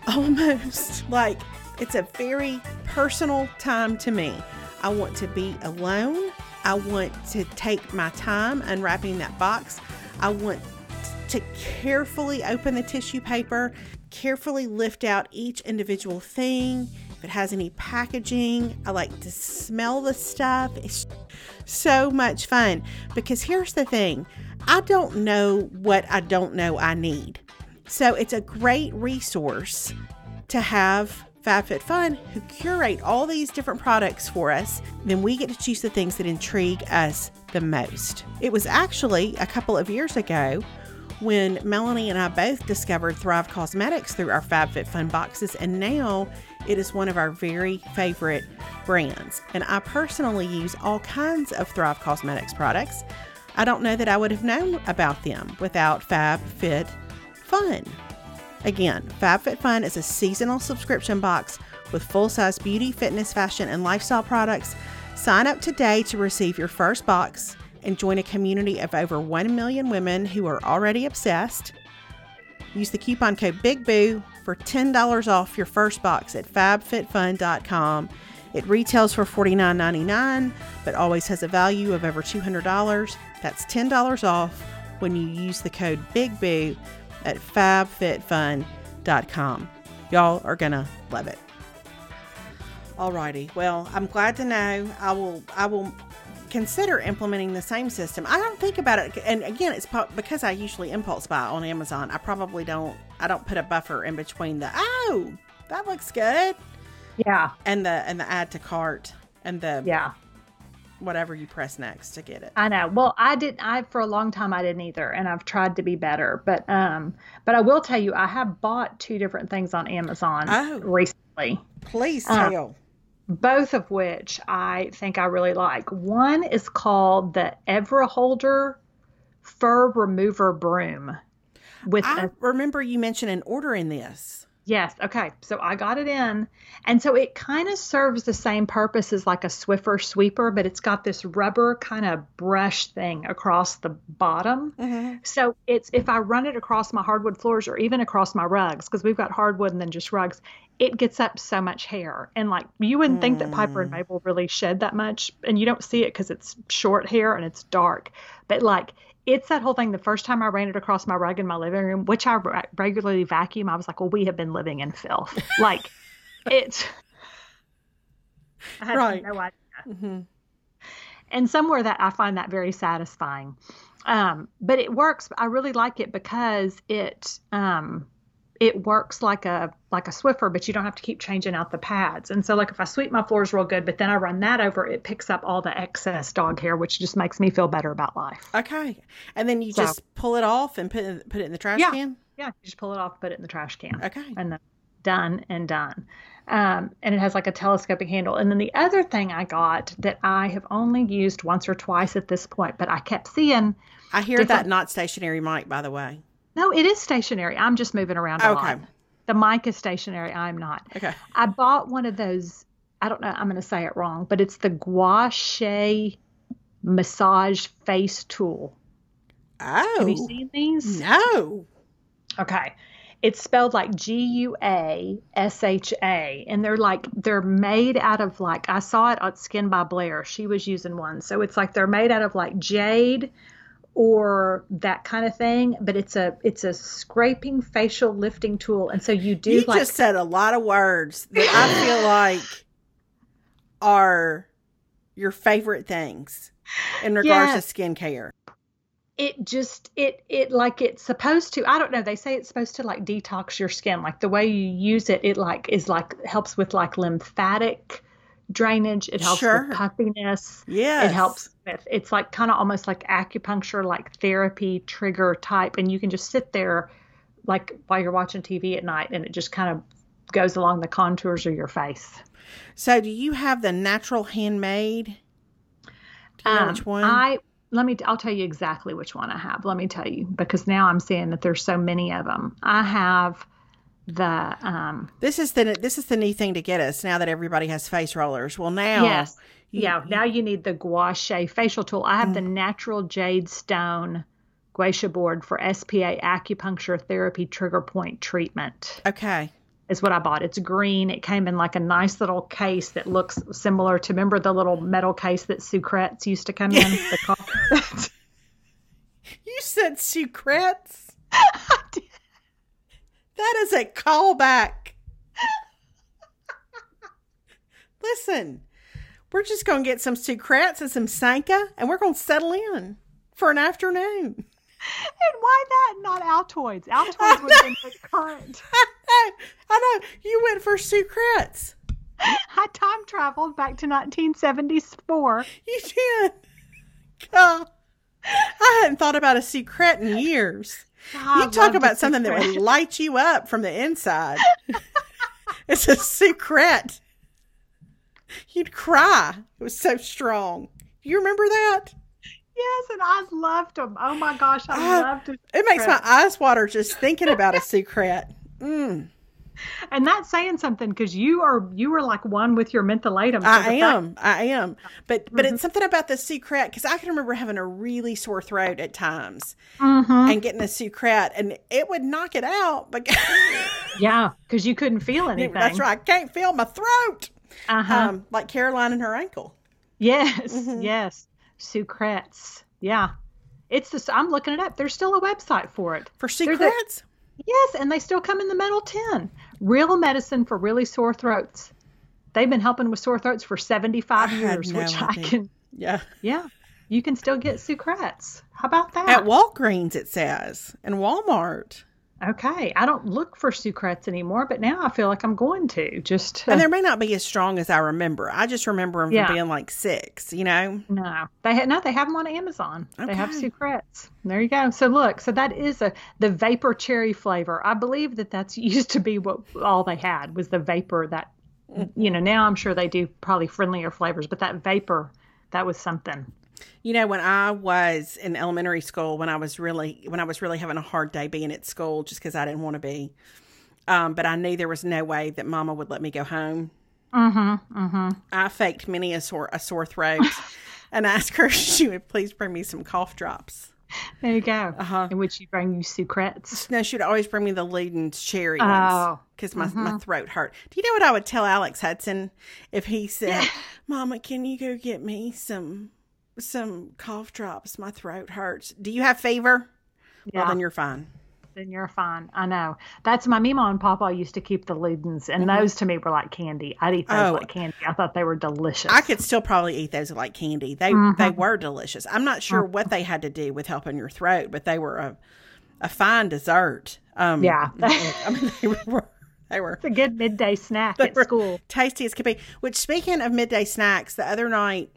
almost like it's a very personal time to me. I want to be alone. I want to take my time unwrapping that box. I want to carefully open the tissue paper, carefully lift out each individual thing. If it has any packaging, I like to smell the stuff. It's so much fun because here's the thing. I don't know what I don't know I need. So it's a great resource to have FabFitFun who curate all these different products for us. Then we get to choose the things that intrigue us the most. It was actually a couple of years ago when Melanie and I both discovered Thrive Causemetics through our FabFitFun boxes, and now it is one of our very favorite brands. And I personally use all kinds of Thrive Causemetics products. I don't know that I would have known about them without FabFitFun. Again, FabFitFun is a seasonal subscription box with full-size beauty, fitness, fashion, and lifestyle products Sign up today to receive your first box and join a community of over 1 million women who are already obsessed. Use the coupon code BIGBOO for $10 off your first box at fabfitfun.com. It retails for $49.99, but always has a value of over $200. That's $10 off when you use the code BIGBOO at fabfitfun.com. Y'all are gonna love it. Alrighty, well, I'm glad to know. I will consider implementing the same system. I don't think about it, and again, it's because I usually impulse buy on Amazon. I don't put a buffer in between the that looks good, and the add to cart and the whatever you press next to get it. I know. Well, I for a long time I didn't either, and I've tried to be better, but I will tell you, I have bought 2 different things on Amazon recently. Please tell. Both of which I think I really like. One is called the Everholder Fur Remover Broom. I remember you mentioning ordering this. Yes. Okay. So I got it in. And so it kind of serves the same purpose as like a Swiffer sweeper, but it's got this rubber kind of brush thing across the bottom. Mm-hmm. So if I run it across my hardwood floors or even across my rugs, because we've got hardwood and then just rugs, it gets up so much hair. And like, you wouldn't think that Piper and Mabel really shed that much, and you don't see it because it's short hair and it's dark. But like, it's that whole thing. The first time I ran it across my rug in my living room, which I regularly vacuum, I was like, well, we have been living in filth. Like, I had no idea. Mm-hmm. And somewhere that I find that very satisfying. But it works. I really like it because it works like a Swiffer, but you don't have to keep changing out the pads. And so like if I sweep my floors real good, but then I run that over, it picks up all the excess dog hair, which just makes me feel better about life. Okay. And then you just pull it off and put it in the trash can? Yeah. You just pull it off, put it in the trash can. Okay. And then done. And it has like a telescopic handle. And then the other thing I got that I have only used once or twice at this point, but I kept seeing. I hear that not stationary mic, by the way. No, it is stationary. I'm just moving around a lot. The mic is stationary. I'm not. Okay. I bought one of those. I don't know. I'm going to say it wrong, but it's the Gua Sha massage face tool. Oh. Have you seen these? No. Okay. It's spelled like Guasha, and they're made out of like, I saw it at Skin by Blair. She was using one. So it's like they're made out of like jade or that kind of thing, but it's a scraping facial lifting tool. And so you just said a lot of words that I feel like are your favorite things in regards to skincare. It like it's supposed to, I don't know, they say it's supposed to like detox your skin. Like the way you use it, it like is like helps with like lymphatic drainage. It helps with puffiness. Yes. It helps with, it's like kind of almost like acupuncture, like therapy trigger type. And you can just sit there like while you're watching TV at night and it just kind of goes along the contours of your face. So do you have the natural handmade? Do you know which one? I'll tell you exactly which one I have. Let me tell you, because now I'm seeing that there's so many of them. I have the This is the neat thing to get us now that everybody has face rollers. Well, now now you need the Gua Sha facial tool. I have the natural jade stone Guasha board for SPA acupuncture therapy trigger point treatment. Okay. Is what I bought. It's green. It came in like a nice little case that looks similar to, remember the little metal case that Sucrets used to come in? The coffee. You said Sucrets? That is a callback. Listen, we're just going to get some Sucrets and some Sanka, and we're going to settle in for an afternoon. And why that? Not Altoids. Altoids would have been the current. I know. You went for Sucrets. I time traveled back to 1974. You did. God, I hadn't thought about a Sucret in years. You talk about something that would light you up from the inside. It's a Sucret. You'd cry. It was so strong. Do you remember that? Yes, and I loved them. Oh my gosh, I loved it. It makes my eyes water just thinking about a Sucret. And that's saying something because you were like one with your mentholatum. So I am. But it's something about the Sucrette, because I can remember having a really sore throat at times and getting the Sucrette, and it would knock it out. But yeah, because you couldn't feel anything. That's right. I can't feel my throat. Like Caroline and her ankle. Yes, yes. Sucrettes. Yeah. I'm looking it up. There's still a website for it. For Sucrettes? Yes, and they still come in the metal tin. Real medicine for really sore throats. They've been helping with sore throats for 75 years, which I can. Yeah. Yeah. You can still get Sucrettes. How about that? At Walgreens, it says, and Walmart. Okay. I don't look for Sucrettes anymore, but now I feel like I'm going to. And there may not be as strong as I remember. I just remember them from being like 6, you know? No. They have them on Amazon. Okay. They have Sucrettes. There you go. So look, that is the vapor cherry flavor. I believe that's used to be what all they had was the vapor that, now I'm sure they do probably friendlier flavors, but that vapor, that was something. You know, when I was in elementary school, when I was really having a hard day being at school just because I didn't want to be, but I knew there was no way that Mama would let me go home. I faked many a sore throat and asked her if she would please bring me some cough drops. There you go. And would she bring you Sucrettes? No, she would always bring me the Luden's cherry ones because my throat hurt. Do you know what I would tell Alex Hudson if he said, Mama, can you go get me some cough drops? My throat hurts. Do you have fever? Yeah. Well, then you're fine. Then you're fine. I know. That's my Mima and Papa used to keep the Ludens, and those to me were like candy. I'd eat those like candy. I thought they were delicious. I could still probably eat those like candy. They were delicious. I'm not sure what they had to do with helping your throat, but they were a fine dessert. Yeah. I mean, they were. It's a good midday snack at school. Tasty as could be. Which, speaking of midday snacks, the other night,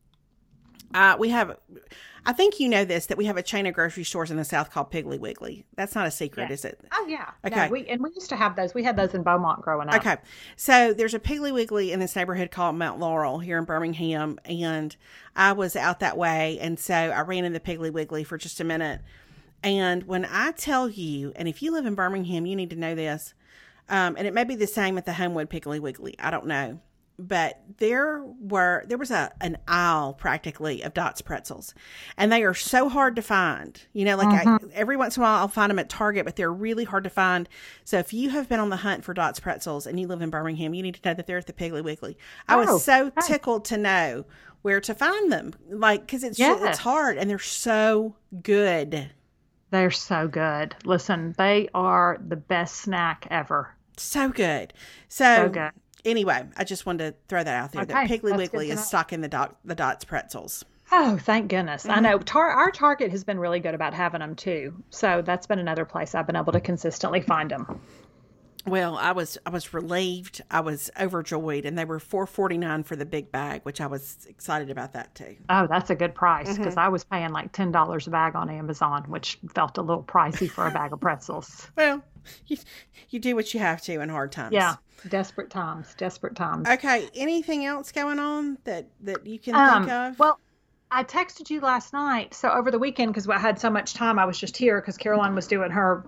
we have, I think you know this, that we have a chain of grocery stores in the South called Piggly Wiggly. That's not a secret, is it? Oh, yeah. Okay. No, we used to have those. We had those in Beaumont growing up. Okay. So there's a Piggly Wiggly in this neighborhood called Mount Laurel here in Birmingham. And I was out that way. And so I ran in the Piggly Wiggly for just a minute. And when I tell you, and if you live in Birmingham, you need to know this. And it may be the same at the Homewood Piggly Wiggly. I don't know. But there was an aisle practically of Dots pretzels, and they are so hard to find. You know, like every once in a while I'll find them at Target, but they're really hard to find. So if you have been on the hunt for Dots pretzels and you live in Birmingham, you need to know that they're at the Piggly Wiggly. I was so tickled to know where to find them, like, because it's hard, and they're so good. They're so good. Listen, they are the best snack ever. So good. So good. Anyway, I just wanted to throw that out there. That Piggly Wiggly is stocking the Dots pretzels. Oh, thank goodness. I know. Our Target has been really good about having them, too. So that's been another place I've been able to consistently find them. Well, I was relieved. I was overjoyed. And they were $4.49 for the big bag, which I was excited about that, too. Oh, that's a good price, because I was paying like $10 a bag on Amazon, which felt a little pricey for a bag of pretzels. Well, you do what you have to in hard times. Yeah. Desperate times. Okay. Anything else going on that you can think of? Well, I texted you last night. So over the weekend, because I had so much time, I was just here because Caroline was doing her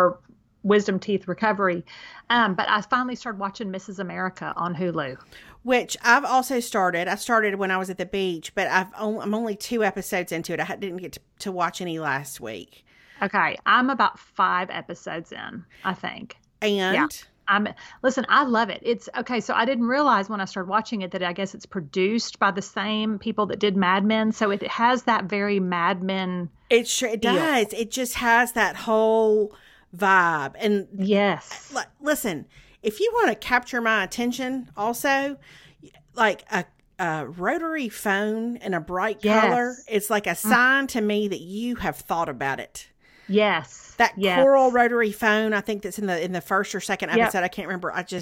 wisdom teeth recovery. But I finally started watching Mrs. America on Hulu. Which I've also started. I started when I was at the beach, but I'm only 2 episodes into it. I didn't get to watch any last week. Okay. I'm about 5 episodes in, I think. And... yeah. Listen, I love it. It's okay. So I didn't realize when I started watching it that I guess it's produced by the same people that did Mad Men. So it has that very Mad Men. It does. It just has that whole vibe. And yes, listen, if you want to capture my attention also, like a rotary phone in a bright color, it's like a sign to me that you have thought about it. Yes. That coral rotary phone, I think that's in the first or second episode. I can't remember. I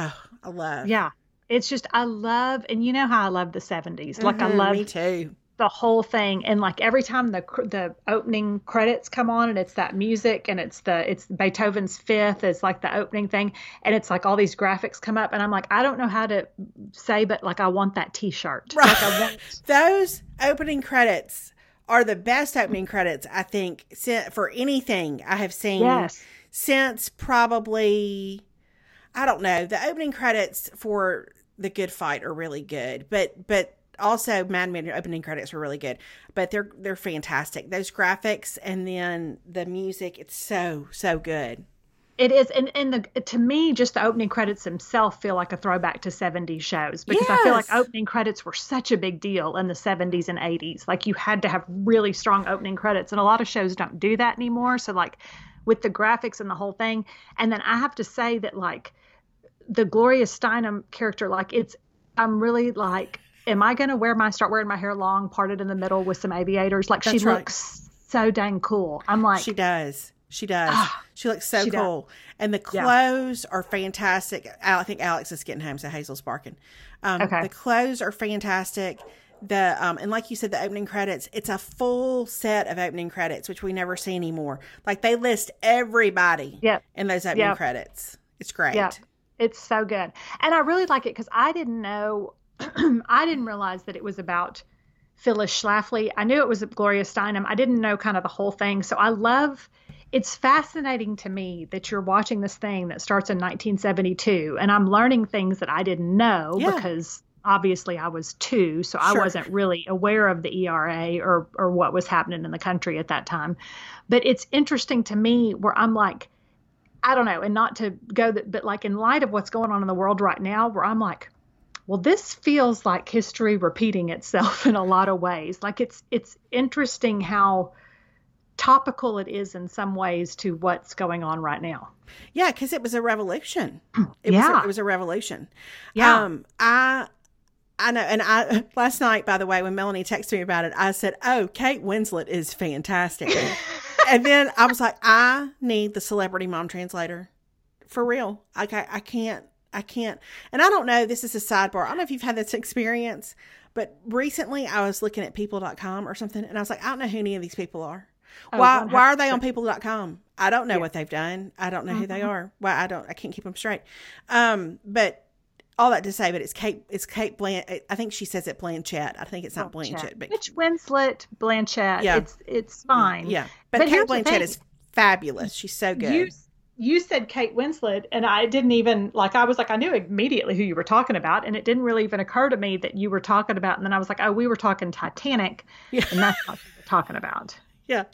love. Yeah. It's just, I love, and you know how I love the 70s. Like I love me too. The whole thing. And like every time the opening credits come on and it's that music and it's Beethoven's Fifth is like the opening thing. And it's like all these graphics come up and I'm like, I don't know how to say, but like, I want that t-shirt. Right. Like I want those opening credits are the best opening credits, I think, for anything I have seen since probably, I don't know. The opening credits for The Good Fight are really good, but also Mad Men opening credits were really good. But they're fantastic. Those graphics and then the music, it's so good. It is, and to me, just the opening credits themselves feel like a throwback to 70s shows, because I feel like opening credits were such a big deal in the 70s and 80s. Like, you had to have really strong opening credits, and a lot of shows don't do that anymore. So, like, with the graphics and the whole thing, and then I have to say that, like, the Gloria Steinem character, like, I'm really like, am I going to start wearing my hair long, parted in the middle with some aviators? Like, she looks so dang cool. I'm like, she does. She looks so cool. Does. And the clothes are fantastic. I think Alex is getting home, so Hazel's barking. Okay. The clothes are fantastic. And like you said, the opening credits, it's a full set of opening credits, which we never see anymore. Like, they list everybody in those opening credits. It's great. Yeah, it's so good. And I really like it because I didn't know, I didn't realize that it was about Phyllis Schlafly. I knew it was Gloria Steinem. I didn't know kind of the whole thing. So it's fascinating to me that you're watching this thing that starts in 1972, and I'm learning things that I didn't know because obviously I was 2, so I wasn't really aware of the ERA or what was happening in the country at that time. But it's interesting to me where I'm like, I don't know, and not to go that, but like in light of what's going on in the world right now, where I'm like, well, this feels like history repeating itself in a lot of ways. Like, it's interesting how topical it is in some ways to what's going on right now. Yeah, because it was a revolution. It was a revolution. Yeah. I know. And last night, by the way, when Melanie texted me about it, I said, "Oh, Kate Winslet is fantastic." And then I was like, I need the Celebrity Mom Translator. For real. I can't. And I don't know, this is a sidebar. I don't know if you've had this experience, but recently I was looking at people.com or something, and I was like, I don't know who any of these people are. Why are they on people.com? I don't know what they've done. I don't know who they are. Well, I can't keep them straight. But all that to say, but it's Kate Blanchett. I think she says it Blanchett. I think it's not Blanchett, but it's Winslet, Blanchett. Yeah. It's fine. Yeah. But Kate Blanchett is fabulous. She's so good. You said Kate Winslet, and I didn't even, like, I was like, I knew immediately who you were talking about, and it didn't really even occur to me that you were talking about, and then I was like, oh, we were talking Titanic, and that's what we were talking about. Yeah.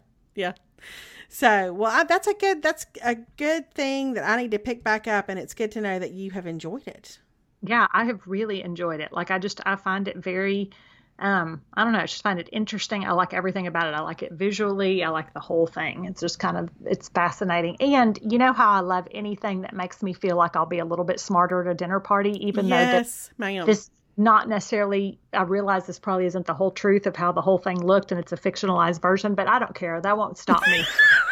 So, well, that's a good thing that I need to pick back up, and it's good to know that you have enjoyed it. Yeah, I have really enjoyed it. Like, I find it very, I don't know, I just find it interesting. I like everything about it. I like it visually. I like the whole thing. It's just it's fascinating. And you know how I love anything that makes me feel like I'll be a little bit smarter at a dinner party, even though this not necessarily, I realize this probably isn't the whole truth of how the whole thing looked, and it's a fictionalized version, but I don't care. That won't stop me.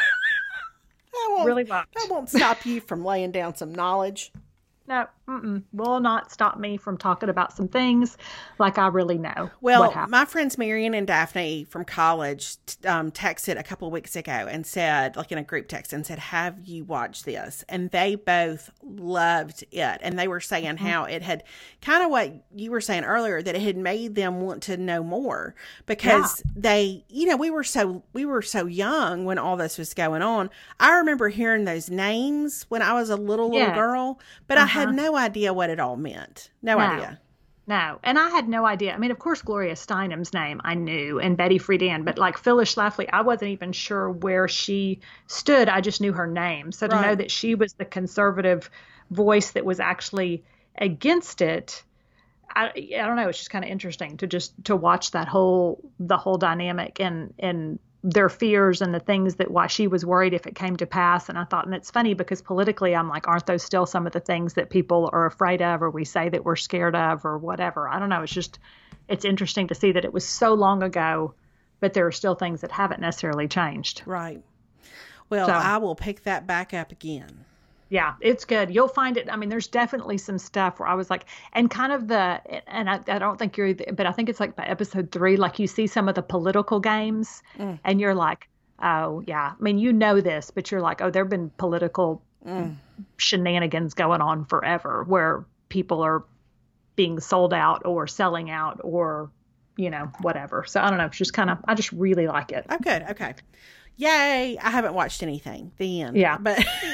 That won't stop you from laying down some knowledge. No, will not stop me from talking about some things like I really know. Well, my friends Marion and Daphne from college texted a couple of weeks ago and said, like in a group text, and said, have you watched this? And they both loved it. And they were saying how it had kind of what you were saying earlier, that it had made them want to know more because they, we were so young when all this was going on. I remember hearing those names when I was a little girl, but I had no idea what it all meant. No idea. No. And I had no idea. I mean, of course, Gloria Steinem's name I knew, and Betty Friedan, but like Phyllis Schlafly, I wasn't even sure where she stood. I just knew her name. So to know that she was the conservative voice that was actually against it, I don't know. It's just kind of interesting to watch the whole dynamic and their fears and the things that why she was worried if it came to pass. And I thought, and it's funny because politically I'm like, aren't those still some of the things that people are afraid of, or we say that we're scared of, or whatever? I don't know. It's interesting to see that it was so long ago, but there are still things that haven't necessarily changed. Right. Well, I will pick that back up again. Yeah, it's good. You'll find it. I mean, there's definitely some stuff where I was like, and kind of I don't think but I think it's like by episode 3, like you see some of the political games and you're like, oh yeah. I mean, this, but you're like, oh, there've been political shenanigans going on forever where people are being sold out or selling out or, whatever. So I don't know. It's just I just really like it. Oh, good. Okay. Yay. I haven't watched anything. The end. Yeah. But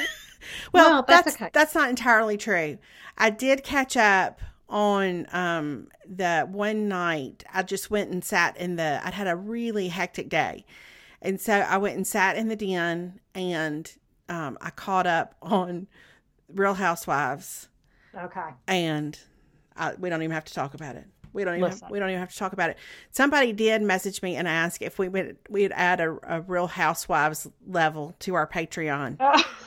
Well, that's okay. That's not entirely true. I did catch up on the one night. I just went and sat I'd had a really hectic day. And so I went and sat in the den, and I caught up on Real Housewives. Okay. And we don't even have to talk about it. We don't even have to talk about it. Somebody did message me and ask if we'd add a Real Housewives level to our Patreon.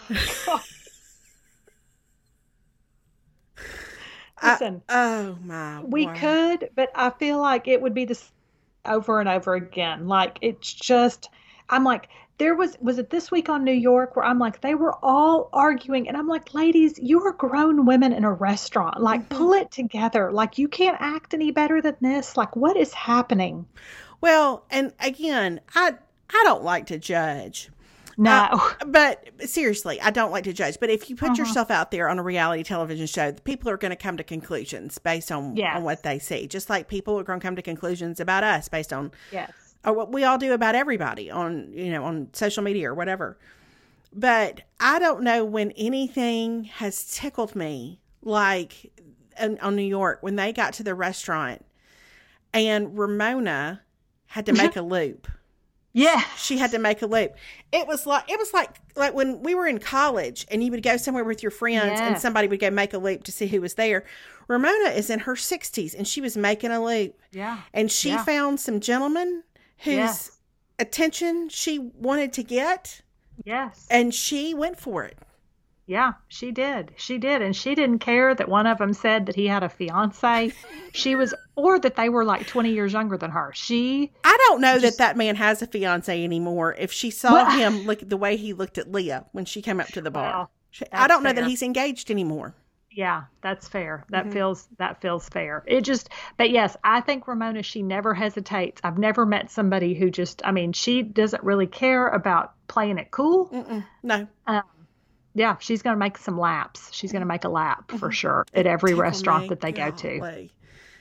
Listen, we could, but I feel like it would be this over and over again. Like, it's just, I'm like, was it this week on New York where I'm like, they were all arguing, and I'm like, ladies, you are grown women in a restaurant. Like, pull it together. Like, you can't act any better than this. Like, what is happening? Well, and again, I don't like to judge. No. But seriously, I don't like to judge. But if you put yourself out there on a reality television show, people are going to come to conclusions based on what they see. Just like people are going to come to conclusions about us based on or what we all do about everybody on social media or whatever. But I don't know when anything has tickled me like on New York when they got to the restaurant and Ramona had to make a loop. Yeah. She had to make a loop. It was like when we were in college and you would go somewhere with your friends and somebody would go make a loop to see who was there. Ramona is in her 60s and she was making a loop. Yeah. And she found some gentleman whose attention she wanted to get. Yes. And she went for it. Yeah, she did. She did. And she didn't care that one of them said that he had a fiance. Or that they were like 20 years younger than her. I don't know that man has a fiance anymore. If she saw him look the way he looked at Leah when she came up to the bar. I don't know that he's engaged anymore. Yeah, that's fair. That feels fair. But yes, I think Ramona, she never hesitates. I've never met somebody who she doesn't really care about playing it cool. No. Yeah, she's going to make some laps. She's going to make a lap for sure at every restaurant that they go to.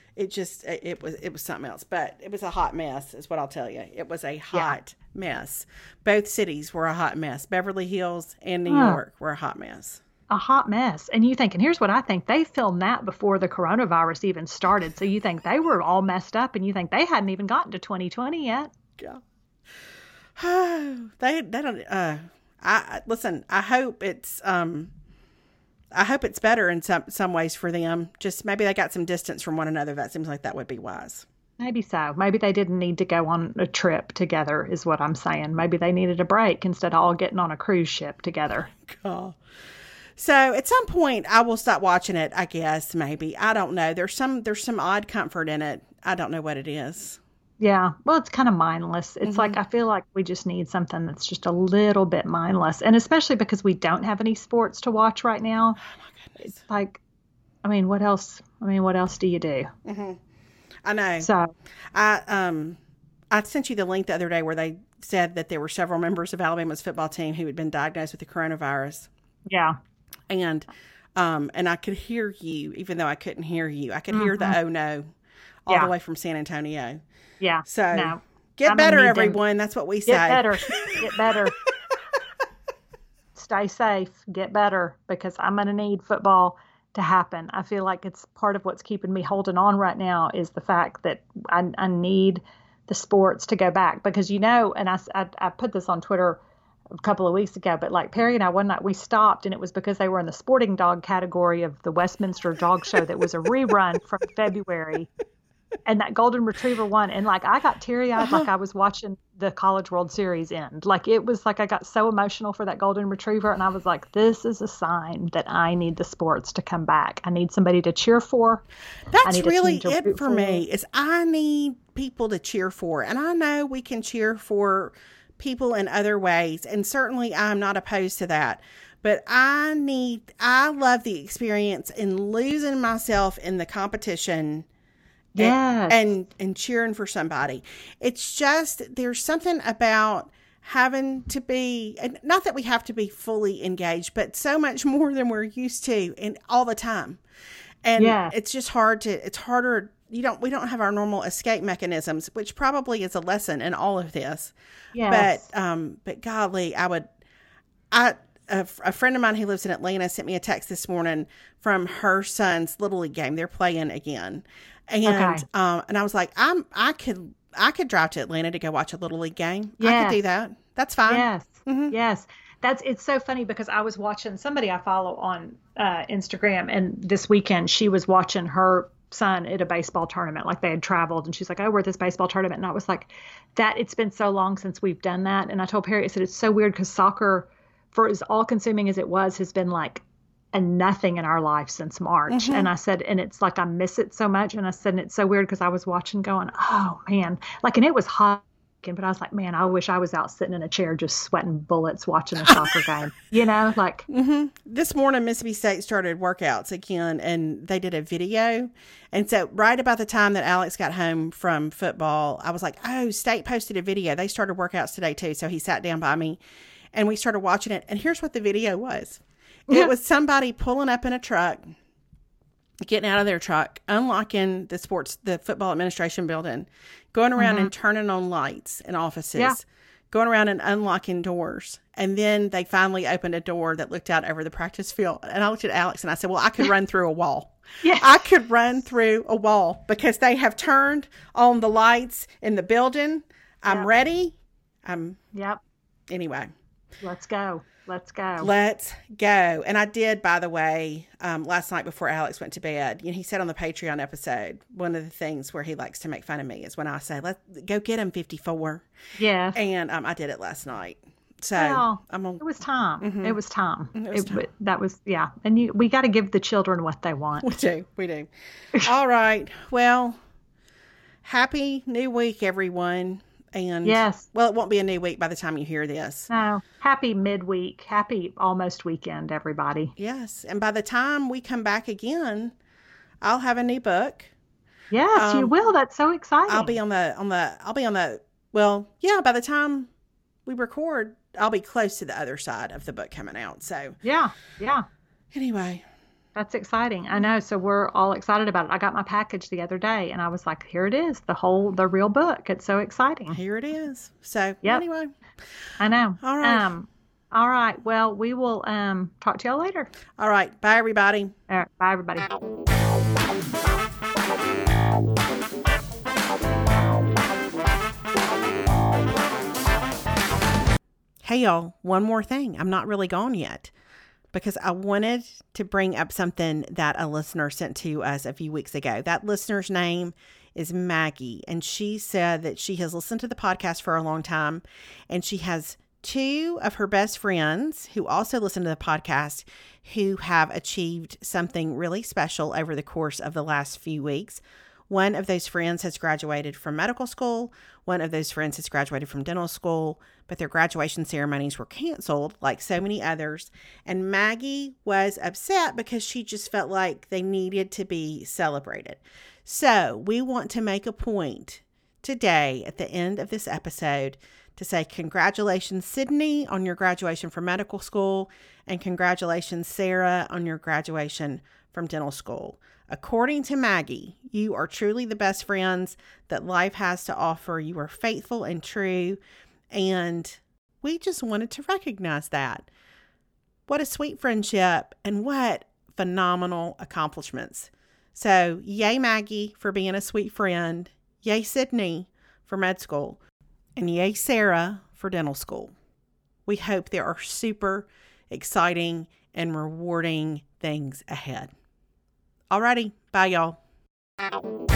It was something else, but it was a hot mess is what I'll tell you. It was a hot mess. Both cities were a hot mess. Beverly Hills and New York were a hot mess. A hot mess. And you think, and here's what I think, they filmed that before the coronavirus even started. So you think they were all messed up and you think they hadn't even gotten to 2020 yet. Yeah. They don't, listen, I hope it's better in some ways for them. Just maybe they got some distance from one another. That seems like that would be wise. Maybe so. Maybe they didn't need to go on a trip together is what I'm saying. Maybe they needed a break instead of all getting on a cruise ship together. God. So at some point I will stop watching it, I guess, maybe. I don't know. There's some odd comfort in it. I don't know what it is. Yeah. Well, it's kind of mindless. It's like, I feel like we just need something that's just a little bit mindless. And especially because we don't have any sports to watch right now. Oh my goodness. It's like, what else? What else do you do? I know. So I sent you the link the other day where they said that there were several members of Alabama's football team who had been diagnosed with the coronavirus. Yeah. And I could hear you, even though I couldn't hear you. I could hear the oh no all the way from San Antonio. Yeah. So get better, everyone. That's what we say. Get better. Get better. Stay safe. Get better, because I'm going to need football to happen. I feel like it's part of what's keeping me holding on right now is the fact that I need the sports to go back, because, and I put this on Twitter a couple of weeks ago, but like Perry and I, one night we stopped, and it was because they were in the sporting dog category of the Westminster Dog Show that was a rerun from February. And that golden retriever won. And like, I got teary eyed, like I was watching the College World Series end. Like, it was like, I got so emotional for that golden retriever. And I was like, this is a sign that I need the sports to come back. I need somebody to cheer for. That's really it for me, is I need people to cheer for. And I know we can cheer for people in other ways. And certainly I'm not opposed to that. But I love the experience in losing myself in the competition. Yes. And cheering for somebody. It's just, there's something about having to be, and not that we have to be fully engaged, but so much more than we're used to and all the time. And it's just it's harder. We don't have our normal escape mechanisms, which probably is a lesson in all of this. Yes. But golly, a friend of mine who lives in Atlanta sent me a text this morning from her son's Little League game. They're playing again. And, and I was like, I could drive to Atlanta to go watch a Little League game. Yes. I could do that. That's fine. Yes. Mm-hmm. Yes. It's so funny because I was watching somebody I follow on Instagram, and this weekend she was watching her son at a baseball tournament. Like they had traveled, and she's like, oh, we're at this baseball tournament. And I was like, it's been so long since we've done that. And I told Perry, I said, it's so weird because soccer, for as all consuming as it was, has been like a nothing in our life since March. Mm-hmm. And I said, and it's like, I miss it so much. And I said, and it's so weird because I was watching going, oh man, like, and it was hot. But I was like, man, I wish I was out sitting in a chair just sweating bullets watching a soccer game, like. Mm-hmm. This morning, Mississippi State started workouts again, and they did a video. And so right about the time that Alex got home from football, I was like, oh, State posted a video. They started workouts today too. So he sat down by me and we started watching it. And here's what the video was. It was somebody pulling up in a truck, getting out of their truck, unlocking the football administration building, going around and turning on lights in offices, going around and unlocking doors. And then they finally opened a door that looked out over the practice field. And I looked at Alex and I said, well, I could run through a wall. Yeah. I could run through a wall because they have turned on the lights in the building. I'm ready. Anyway. Let's go. Let's go. Let's go. And I did, by the way, last night before Alex went to bed, he said on the Patreon episode, one of the things where he likes to make fun of me is when I say, let's go get him 54. Yeah. And I did it last night. So it was time. Mm-hmm. It was time. That was, yeah. And we got to give the children what they want. We do. All right. Well, happy new week, everyone. And yes. Well, it won't be a new week by the time you hear this. No. Happy midweek. Happy almost weekend, everybody. Yes. And by the time we come back again, I'll have a new book. Yes, you will. That's so exciting. By the time we record, I'll be close to the other side of the book coming out. So yeah. Anyway. That's exciting. I know. So we're all excited about it. I got my package the other day and I was like, here it is, the real book. It's so exciting. Here it is. So anyway. I know. All right. All right. Well, we will talk to y'all later. All right. Bye, everybody. All right. Bye, everybody. Hey, y'all. One more thing. I'm not really gone yet, because I wanted to bring up something that a listener sent to us a few weeks ago. That listener's name is Maggie, and she said that she has listened to the podcast for a long time, and she has two of her best friends who also listen to the podcast who have achieved something really special over the course of the last few weeks. One of those friends has graduated from medical school. One of those friends has graduated from dental school, but their graduation ceremonies were canceled like so many others. And Maggie was upset because she just felt like they needed to be celebrated. So we want to make a point today at the end of this episode to say congratulations, Sydney, on your graduation from medical school, and congratulations, Sarah, on your graduation from dental school. According to Maggie, you are truly the best friends that life has to offer. You are faithful and true, and we just wanted to recognize that. What a sweet friendship, and what phenomenal accomplishments. So, yay, Maggie, for being a sweet friend. Yay, Sydney, for med school. And yay, Sarah, for dental school. We hope there are super exciting and rewarding things ahead. Alrighty, bye y'all.